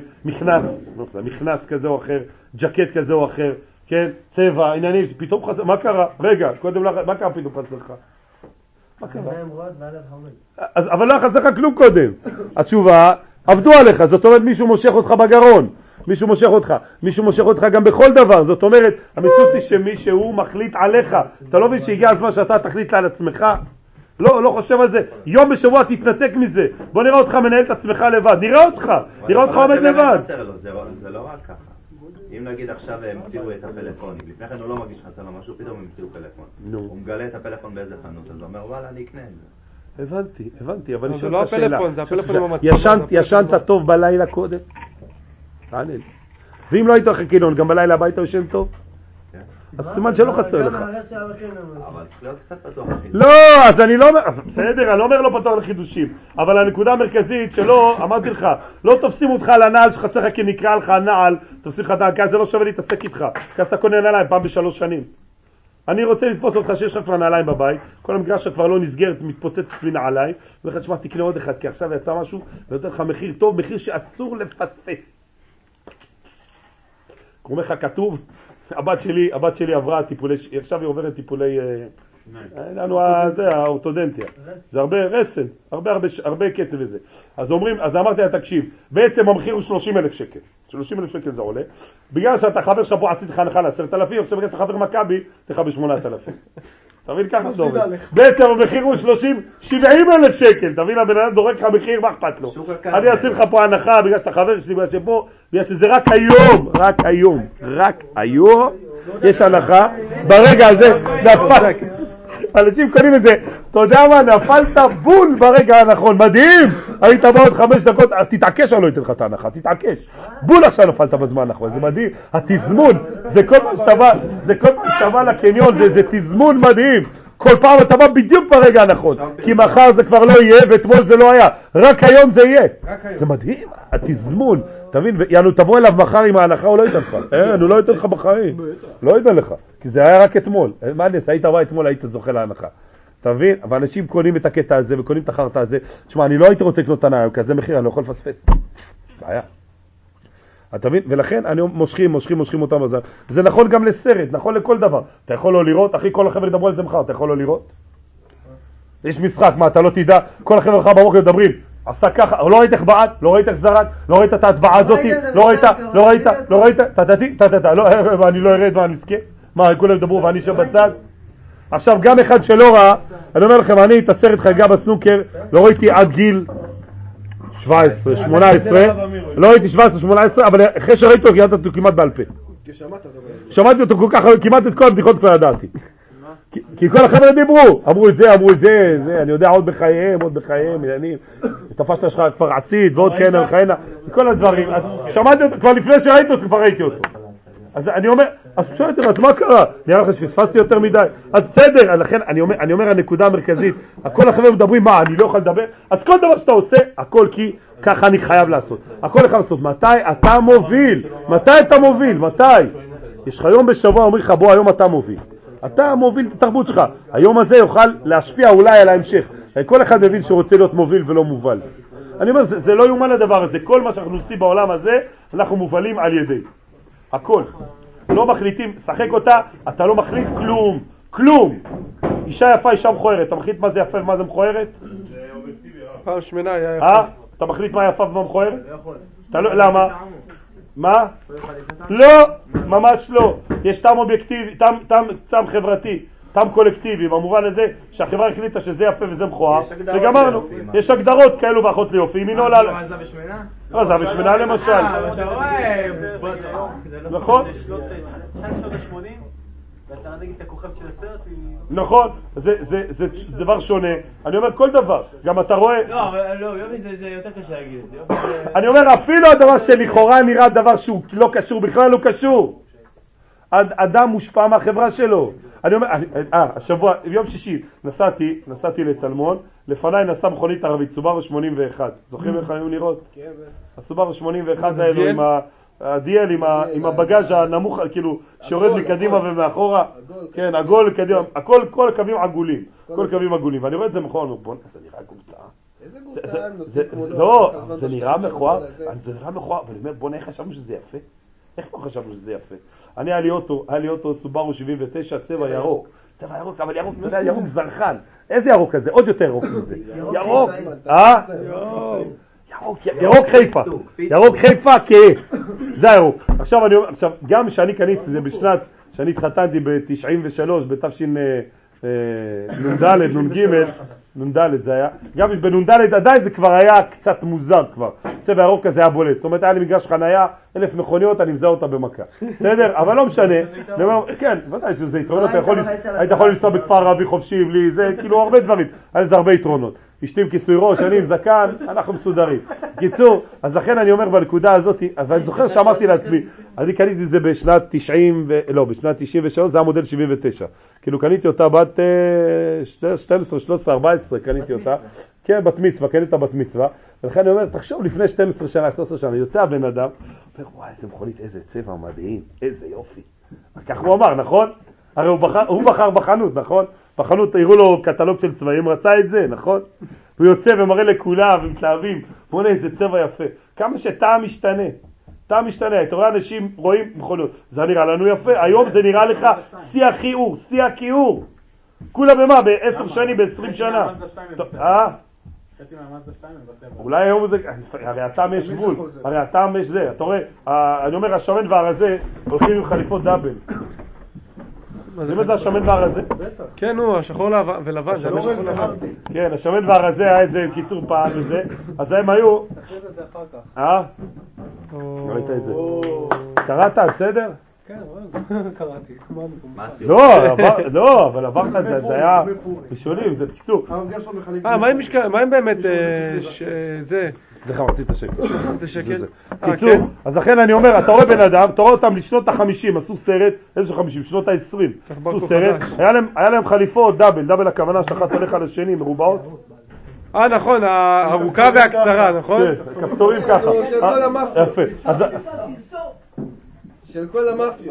מכנס כזה או אחר, ג'קט כזה או אחר, כן, צבע, עניינים, פתאום חסר, מה קרה? רגע, קודם מה קרה פתאום חסר לך? מה קרה? אבל לא חסר לך כלום קודם. התשובה, עבדו עליך, זאת אומרת מישהו מושך אותך בגרון. מישהו מושך אותך גם בכל דבר. זאת אומרת, המציאות היא שמישהו מחליט עליך. אתה לא מבין שהגיע הזמן שאתה תחליט על עצמך? לא חושב על זה. יום בשבוע תתנתק מזה. בוא נראה אותך מנהל את עצמך לבד. נראה אותך עומד לבד. זה לא רק ככה. אם נגיד עכשיו המציאו את הפלאפונים, לפני כן הוא לא מרגיש חסר לו משהו, פתאום המציאו פלאפון. הוא מגלה את הפלאפון באיזה חנות, אז הוא אומר וואלה אני אקנה את זה. הבנתי, אבל אני שואל אותך שאלה. זה לא הפלאפון, זה הפלאפון עם המצלמה. ישנת טוב בלילה קודם? תענה לי. ואם לא היית אחרי קינון, גם בלילה הביתה יושן טוב? אז סימן שלא חסר לך. אבל צריך להיות קצת פתוח לחידושים. לא, אז אני לא אומר, בסדר, אני לא אומר לא פתוח לחידושים, אבל הנקודה המרכזית שלא, אמרתי לך, לא תופסים אותך על הנעל שחסר לך כי נקרא לך הנעל, תופסים לך את הנעל, כי אז זה לא שווה להתעסק איתך, כי אז אתה קונה נעליים פעם ב3 שנים. אני רוצה לתפוס אותך שיש לך כבר נעליים בבית, כל המגרש שלך כבר לא נסגרת, מתפוצץ לי נעליים, ולכן תשמע, תקנה עוד אחד, כי עכשיו יצא משהו, ונותן לך מחיר טוב, מחיר שאסור לפספס. קוראים לך כתוב, הבת שלי עברה טיפולי, עכשיו היא עוברת טיפולי, לנו האורתודנטיה, זה הרבה רסן, הרבה קצב וזה. אז אמרתי לה, תקשיב, בעצם המחיר הוא 30,000 שקל, 30,000 שקל זה עולה, בגלל שאתה חבר שלך פה עשית לך הנחה ל10,000, עכשיו בגלל שאתה חבר מכבי, תלך ב8,000. תבין ככה זה עובד. בעצם המחיר הוא 70,000 שקל, תבין, הבן אדם דורק לך מחיר, מה אכפת לו? אני אעשה לך פה הנחה בגלל שאתה חבר שלי, בגלל שזה רק היום, יש הנחה, ברגע הזה נפל, אנשים קונים את זה, אתה יודע מה, נפלת בול ברגע הנכון, מדהים, היית בא עוד 5 דקות, תתעקש אני לא אתן לך את ההנחה, תתעקש, בול עכשיו נפלת בזמן הנכון, זה מדהים, התזמון, זה כל פעם שאתה בא לקניון, זה תזמון מדהים, כל פעם אתה בא בדיוק ברגע הנכון, כי מחר זה כבר לא יהיה ואתמול זה לא היה, רק היום זה יהיה, זה מדהים, התזמון, תבין, יאנו תבוא אליו מחר עם ההנחה, הוא לא ייתן לך, הוא לא ייתן לך בחיים, לא ייתן לך, כי זה היה רק אתמול, מה נס, היית בא אתמול, היית זוכה להנחה, תבין, אבל אנשים קונים את הקטע הזה וקונים את החרטה הזה, תשמע, אני לא הייתי רוצה לקנות תנאי, כזה מחיר, אני לא יכול לפספס, בעיה. אתה מבין? ולכן אני מושכים אותם בזה. זה נכון גם לסרט, נכון לכל דבר. אתה יכול לא לראות, אחי, כל החבר'ה ידברו על זה מחר, אתה יכול לא לראות? יש משחק, מה, אתה לא תדע? כל החבר'ה לך בבוקר מדברים, עשה ככה, לא ראית איך בעד, לא ראית איך זרד, לא ראית את ההטבעה הזאת, לא ראית, אני לא ארד, מה, אני מסכים? מה, כולם ידברו ואני שם בצד? עכשיו, גם אחד שלא ראה, אני אומר לכם, אני את הסרט חגיגה בסנוקר, לא ראיתי עד גיל 17, 18, לא הייתי 17, 18, אבל אחרי שראיתי אותו, ידעתי אותו כמעט בעל פה. שמעתי אותו כל כך, כמעט את כל הבדיחות כבר ידעתי. כי כל החבר'ה דיברו, אמרו את זה, אני יודע עוד בחייהם, עניינים. תפשת שלך כבר עשית, ועוד כהנה וכהנה, כל הדברים. שמעתי אותו, כבר לפני שראיתי אותו, כבר ראיתי אותו. אז אני אומר, אז בסדר, אז מה קרה? נראה לך שפספסתי יותר מדי. אז בסדר, לכן אני אומר הנקודה המרכזית, כל החבר'ה מדברים, מה, אני לא יכול לדבר? אז כל דבר שאתה עושה, הכל כי ככה אני חייב לעשות. הכל יכול לעשות. מתי אתה מוביל? מתי? יש לך יום בשבוע, אומרים לך, בוא, היום אתה מוביל. אתה מוביל את התרבות שלך. היום הזה יוכל להשפיע אולי על ההמשך. כל אחד מבין שהוא רוצה להיות מוביל ולא מובל. אני אומר, זה לא יומן הדבר הזה. כל מה שאנחנו עושים בעולם הזה, אנחנו מובלים על ידי. הכל. לא מחליטים, שחק אותה, אתה לא מחליט כלום. אישה יפה, אישה מכוערת. אתה מחליט מה זה יפה ומה זה מכוערת? זה אובייקטיבי. פעם שמנה היה יפה. אתה מחליט מה יפה ומה מכוערת? למה? מה? לא, ממש לא. יש טעם אובייקטיבי, טעם חברתי, טעם קולקטיבי, במובן הזה שהחברה החליטה שזה יפה וזה מכוער, וגמרנו. יש הגדרות כאלו ואחות ליופי. מינו לה... מה, זב ושמנה? לא, זב ושמנה למשל. אתה רואה? נכון? שנות ה-80, ואתה נגיד את הכוכב של הסרט. נכון, זה דבר שונה. אני אומר כל דבר, גם אתה רואה... לא, יופי זה יותר קשה להגיד את זה. אני אומר אפילו הדבר שלכאורה נראה דבר שהוא לא קשור, בכלל לא קשור. אדם מושפע מהחברה שלו. אני אומר, השבוע, ביום שישי, נסעתי לתלמון, לפניי נסע מכונית ערבית, סובארו 81. זוכרים איך היו נראות? כן. הסובארו 81 האלו עם הדיאל, עם הבגז' הנמוך, כאילו, שיורד מקדימה ומאחורה. כן, עגול קדימה, כל הקווים עגולים. כל קווים עגולים. ואני רואה את זה מכוער, בוא, זה נראה גורטה. איזה גורטה? לא, זה נראה מכוער, ואני אומר, בוא, איך חשבנו שזה יפה? איך לא חשבנו שזה יפה? היה לי אוטו סובארו 79, צבע ירוק, אבל ירוק, אתה יודע, ירוק זרחן. איזה ירוק כזה? עוד יותר ירוק מזה. ירוק, ירוק חיפה. ירוק חיפה, זה הירוק. עכשיו, גם שאני קניתי, זה בשנת, שאני התחתנתי ב-93, בתש"ן נ"ד זה היה, גם בנ"ד עדיין זה כבר היה קצת מוזר כבר, צבע ירוק כזה היה בולט, זאת אומרת היה לי מגרש חנייה, 1,000 מכוניות, אני מזהה אותה במכה, בסדר? אבל לא משנה, כן, ודאי שזה יתרונות, היית יכול לנסוע בכפר רבי חופשי בלי זה, כאילו הרבה דברים, היה לזה הרבה יתרונות, אשתי עם כיסוי ראש, אני עם זקן, אנחנו מסודרים. קיצור, אז לכן אני אומר בנקודה הזאת, אבל אני זוכר שאמרתי לעצמי, אני קניתי את זה בשנת 93, זה היה מודל 79. כאילו קניתי אותה בת 12, 13, 14, קניתי אותה. כן, בת מצווה, קניתי אותה בת מצווה. ולכן אני אומר, תחשוב, לפני 12 שנה, 13 שנה, יוצא הבן אדם, אומר, וואי, איזה מכונית, איזה צבע מדהים, איזה יופי. כך הוא אמר, נכון? הרי הוא בחר בחנות, נכון? בחנות הראו לו קטלוג של צבעים, רצה את זה, נכון? הוא יוצא ומראה לכולם ומתלהבים, בוא'נה איזה צבע יפה. כמה שטעם משתנה, טעם משתנה, אתה רואה אנשים רואים מכונות, זה נראה לנו יפה, היום זה נראה לך שיא הכיעור, שיא הכיעור. כולה במה? ב10 שנים, ב20 שנה. אולי היום זה, הרי הטעם יש גבול, הרי הטעם יש זה, אתה רואה, אני אומר השמן והרזה הולכים עם חליפות דאבל. יודעים את זה השמן והרזה? כן, הוא, השחור ולבן. כן, השמן והרזה היה איזה קיצור פעם וזה, אז הם היו... ראית את זה? קראת, בסדר? כן, קראתי. לא, אבל עברת את זה, זה היה ראשונים, זה בקיצור. מה הם באמת, זה... זה חמצית השקל. השקל. קיצור, אז לכן אני אומר, אתה רואה בן אדם, אתה רואה אותם לשנות ה-50, עשו סרט, איזה 50, שנות ה-20, עשו סרט, היה להם חליפות, דאבל הכוונה, שחת הולך על השני, מרובעות. נכון, הארוכה והקצרה, נכון? כן, כפתורים ככה. של כל המאפיה. יפה. של כל המאפיה.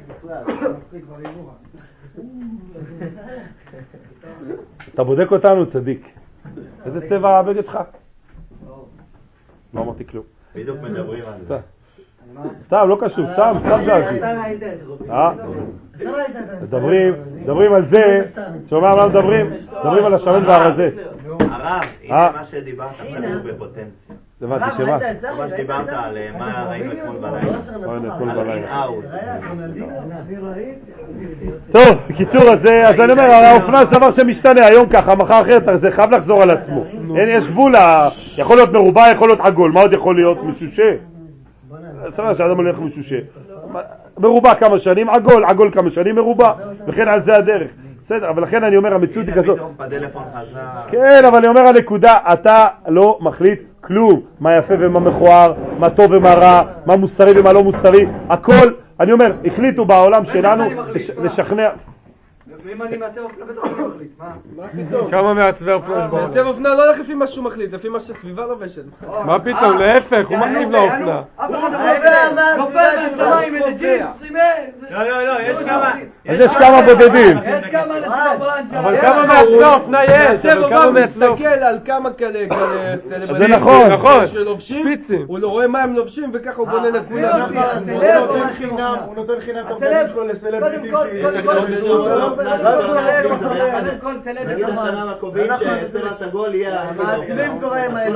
אתה בודק אותנו, צדיק. איזה צבע הבגד שלך? לא אמרתי כלום. בדיוק מדברים על זה. סתם, לא קשור, סתם שאלתי. מדברים על זה, שומע מה מדברים? מדברים על השמן והרזה. הרב, הנה מה שדיברת עכשיו הוא בפוטנציה. הבנתי שמה? מה שדיברת על מה ראינו אתמול בלילה. על אין-אאוט. טוב, בקיצור, אז אני אומר, האופנה זה דבר שמשתנה, היום ככה, מחר אחרת, זה חייב לחזור על עצמו. יש גבול, יכול להיות מרובע, יכול להיות עגול, מה עוד יכול להיות? משושה? סבבה שאדם הולך משושה. מרובע כמה שנים, עגול כמה שנים, מרובע, וכן על זה הדרך. בסדר, אבל לכן אני אומר, המציאות היא כזאת. כן, אבל אני אומר הנקודה, אתה לא מחליט כלום, מה יפה ומה מכוער, מה טוב ומה רע, מה מוסרי ומה לא מוסרי, הכל, אני אומר, החליטו בעולם שלנו לשכנע. ואם אני מעצב אופנה בטח אני מחליט, מה פתאום? כמה מעצבי אופנה? מעצב אופנה לא הולך לפי מה שהוא מחליט, לפי מה שסביבה לובשת. מה פתאום? להפך, הוא מחליט לאופנה. אף אחד לא נופל מהשמיים איזה ג'ינס, לא, יש כמה. אז יש כמה בודדים. יש כמה אנשים בברנצ'ה. אבל כמה מעצבי אופנה יש? מעצב אופנה מסתכל על כמה כאלה זה נכון. שפיצים. הוא לא רואה מה הם לובשים וככה הוא בונה לכולם. הוא נותן חינם את הבגדים שלו לסלבריטים במשך השנה הקובעים שהצבע הסגול יהיה מעצבים קוראים האלה.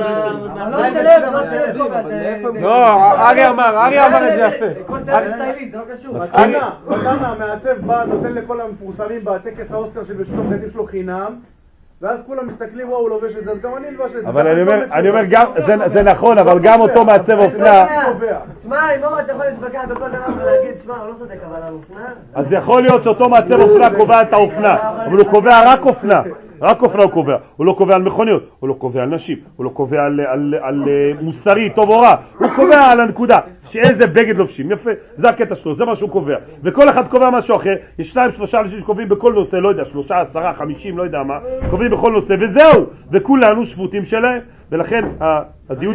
לא, ארי אמר את זה יפה. כל צלב סטייליסט, זה לא קשור. מתנה, המעצב בא, נותן לכל המפורסמים בטקס האוסקר של בשלו בגדים שלו חינם, ואז כולם מסתכלים, וואו, הוא לובש את זה, אז גם אני אלבש את זה. אבל אני אומר, זה נכון, אבל גם אותו מעצב אופנה. תשמע, אם אתה יכול להתווכח בכל דבר ולהגיד, תשמע, הוא לא צודק, אבל האופנה... אז יכול להיות שאותו מעצב אופנה קובע את האופנה, אבל הוא קובע רק אופנה. רק אופנה הוא קובע, הוא לא קובע על מכוניות, הוא לא קובע על נשים, הוא לא קובע על מוסרי, טוב או רע, הוא קובע על הנקודה, שאיזה בגד לובשים, יפה, זה הקטע שלו, זה מה שהוא קובע, וכל אחד קובע משהו אחר, יש 2-3 אנשים שקובעים בכל נושא, לא יודע, 3, 10, 50, לא יודע מה, קובעים בכל נושא, וזהו, וכולנו שפוטים שלהם, ולכן הדיון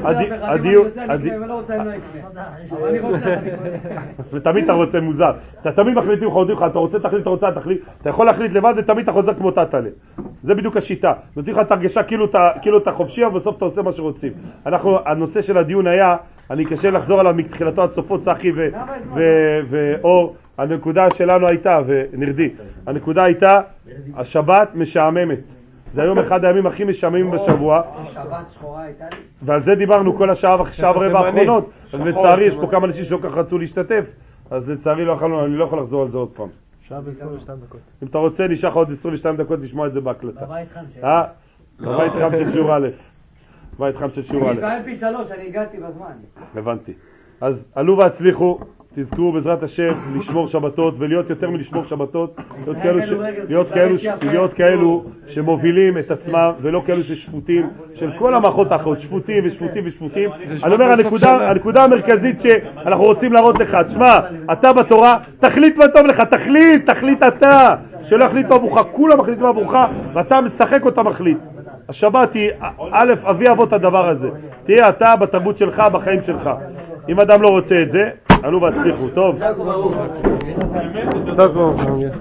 ותמיד אתה רוצה מוזר, אתה תמיד מחליטים לך, אתה רוצה תחליט, אתה יכול להחליט לבד ותמיד אתה חוזר כמו תתלה. זה בדיוק השיטה, נותנים לך את הרגשה כאילו אתה חופשי ובסוף אתה עושה מה שרוצים. הנושא של הדיון היה, אני קשה לחזור עליו מתחילתו עד סופו, צחי ואור, הנקודה שלנו הייתה, ונרדי, הנקודה הייתה, השבת משעממת. זה היום אחד הימים הכי משעממים בשבוע. ועל זה דיברנו כל השעה ורבע האחרונות. לצערי יש פה כמה אנשים שלא כך רצו להשתתף, אז לצערי אני לא יכול לחזור על זה עוד פעם. שעה ב-22 דקות. אם אתה רוצה נשאר עוד 22 דקות לשמוע את זה בהקלטה. בבית חם של... בבית חם של שיעור א'. בבית חם של שיעור א'. אני פעם פי 3, אני הגעתי בזמן. הבנתי. אז עלו והצליחו, תזכרו בעזרת השם לשמור שבתות ולהיות יותר מלשמור שבתות, להיות כאלו שמובילים את עצמם ולא כאלו ששפוטים של כל המערכות האחרות, שפוטים. אני אומר, הנקודה המרכזית שאנחנו רוצים להראות לך, תשמע, אתה בתורה, תחליט מה טוב לך, תחליט אתה, שלא יחליט בעבורך, כולם מחליטים בעבורך ואתה משחק אותה מחליט. השבת היא אבי אבות הדבר הזה, תהיה אתה בתרבות שלך, בחיים שלך. אם אדם לא רוצה את זה, עלו והצליחו, טוב.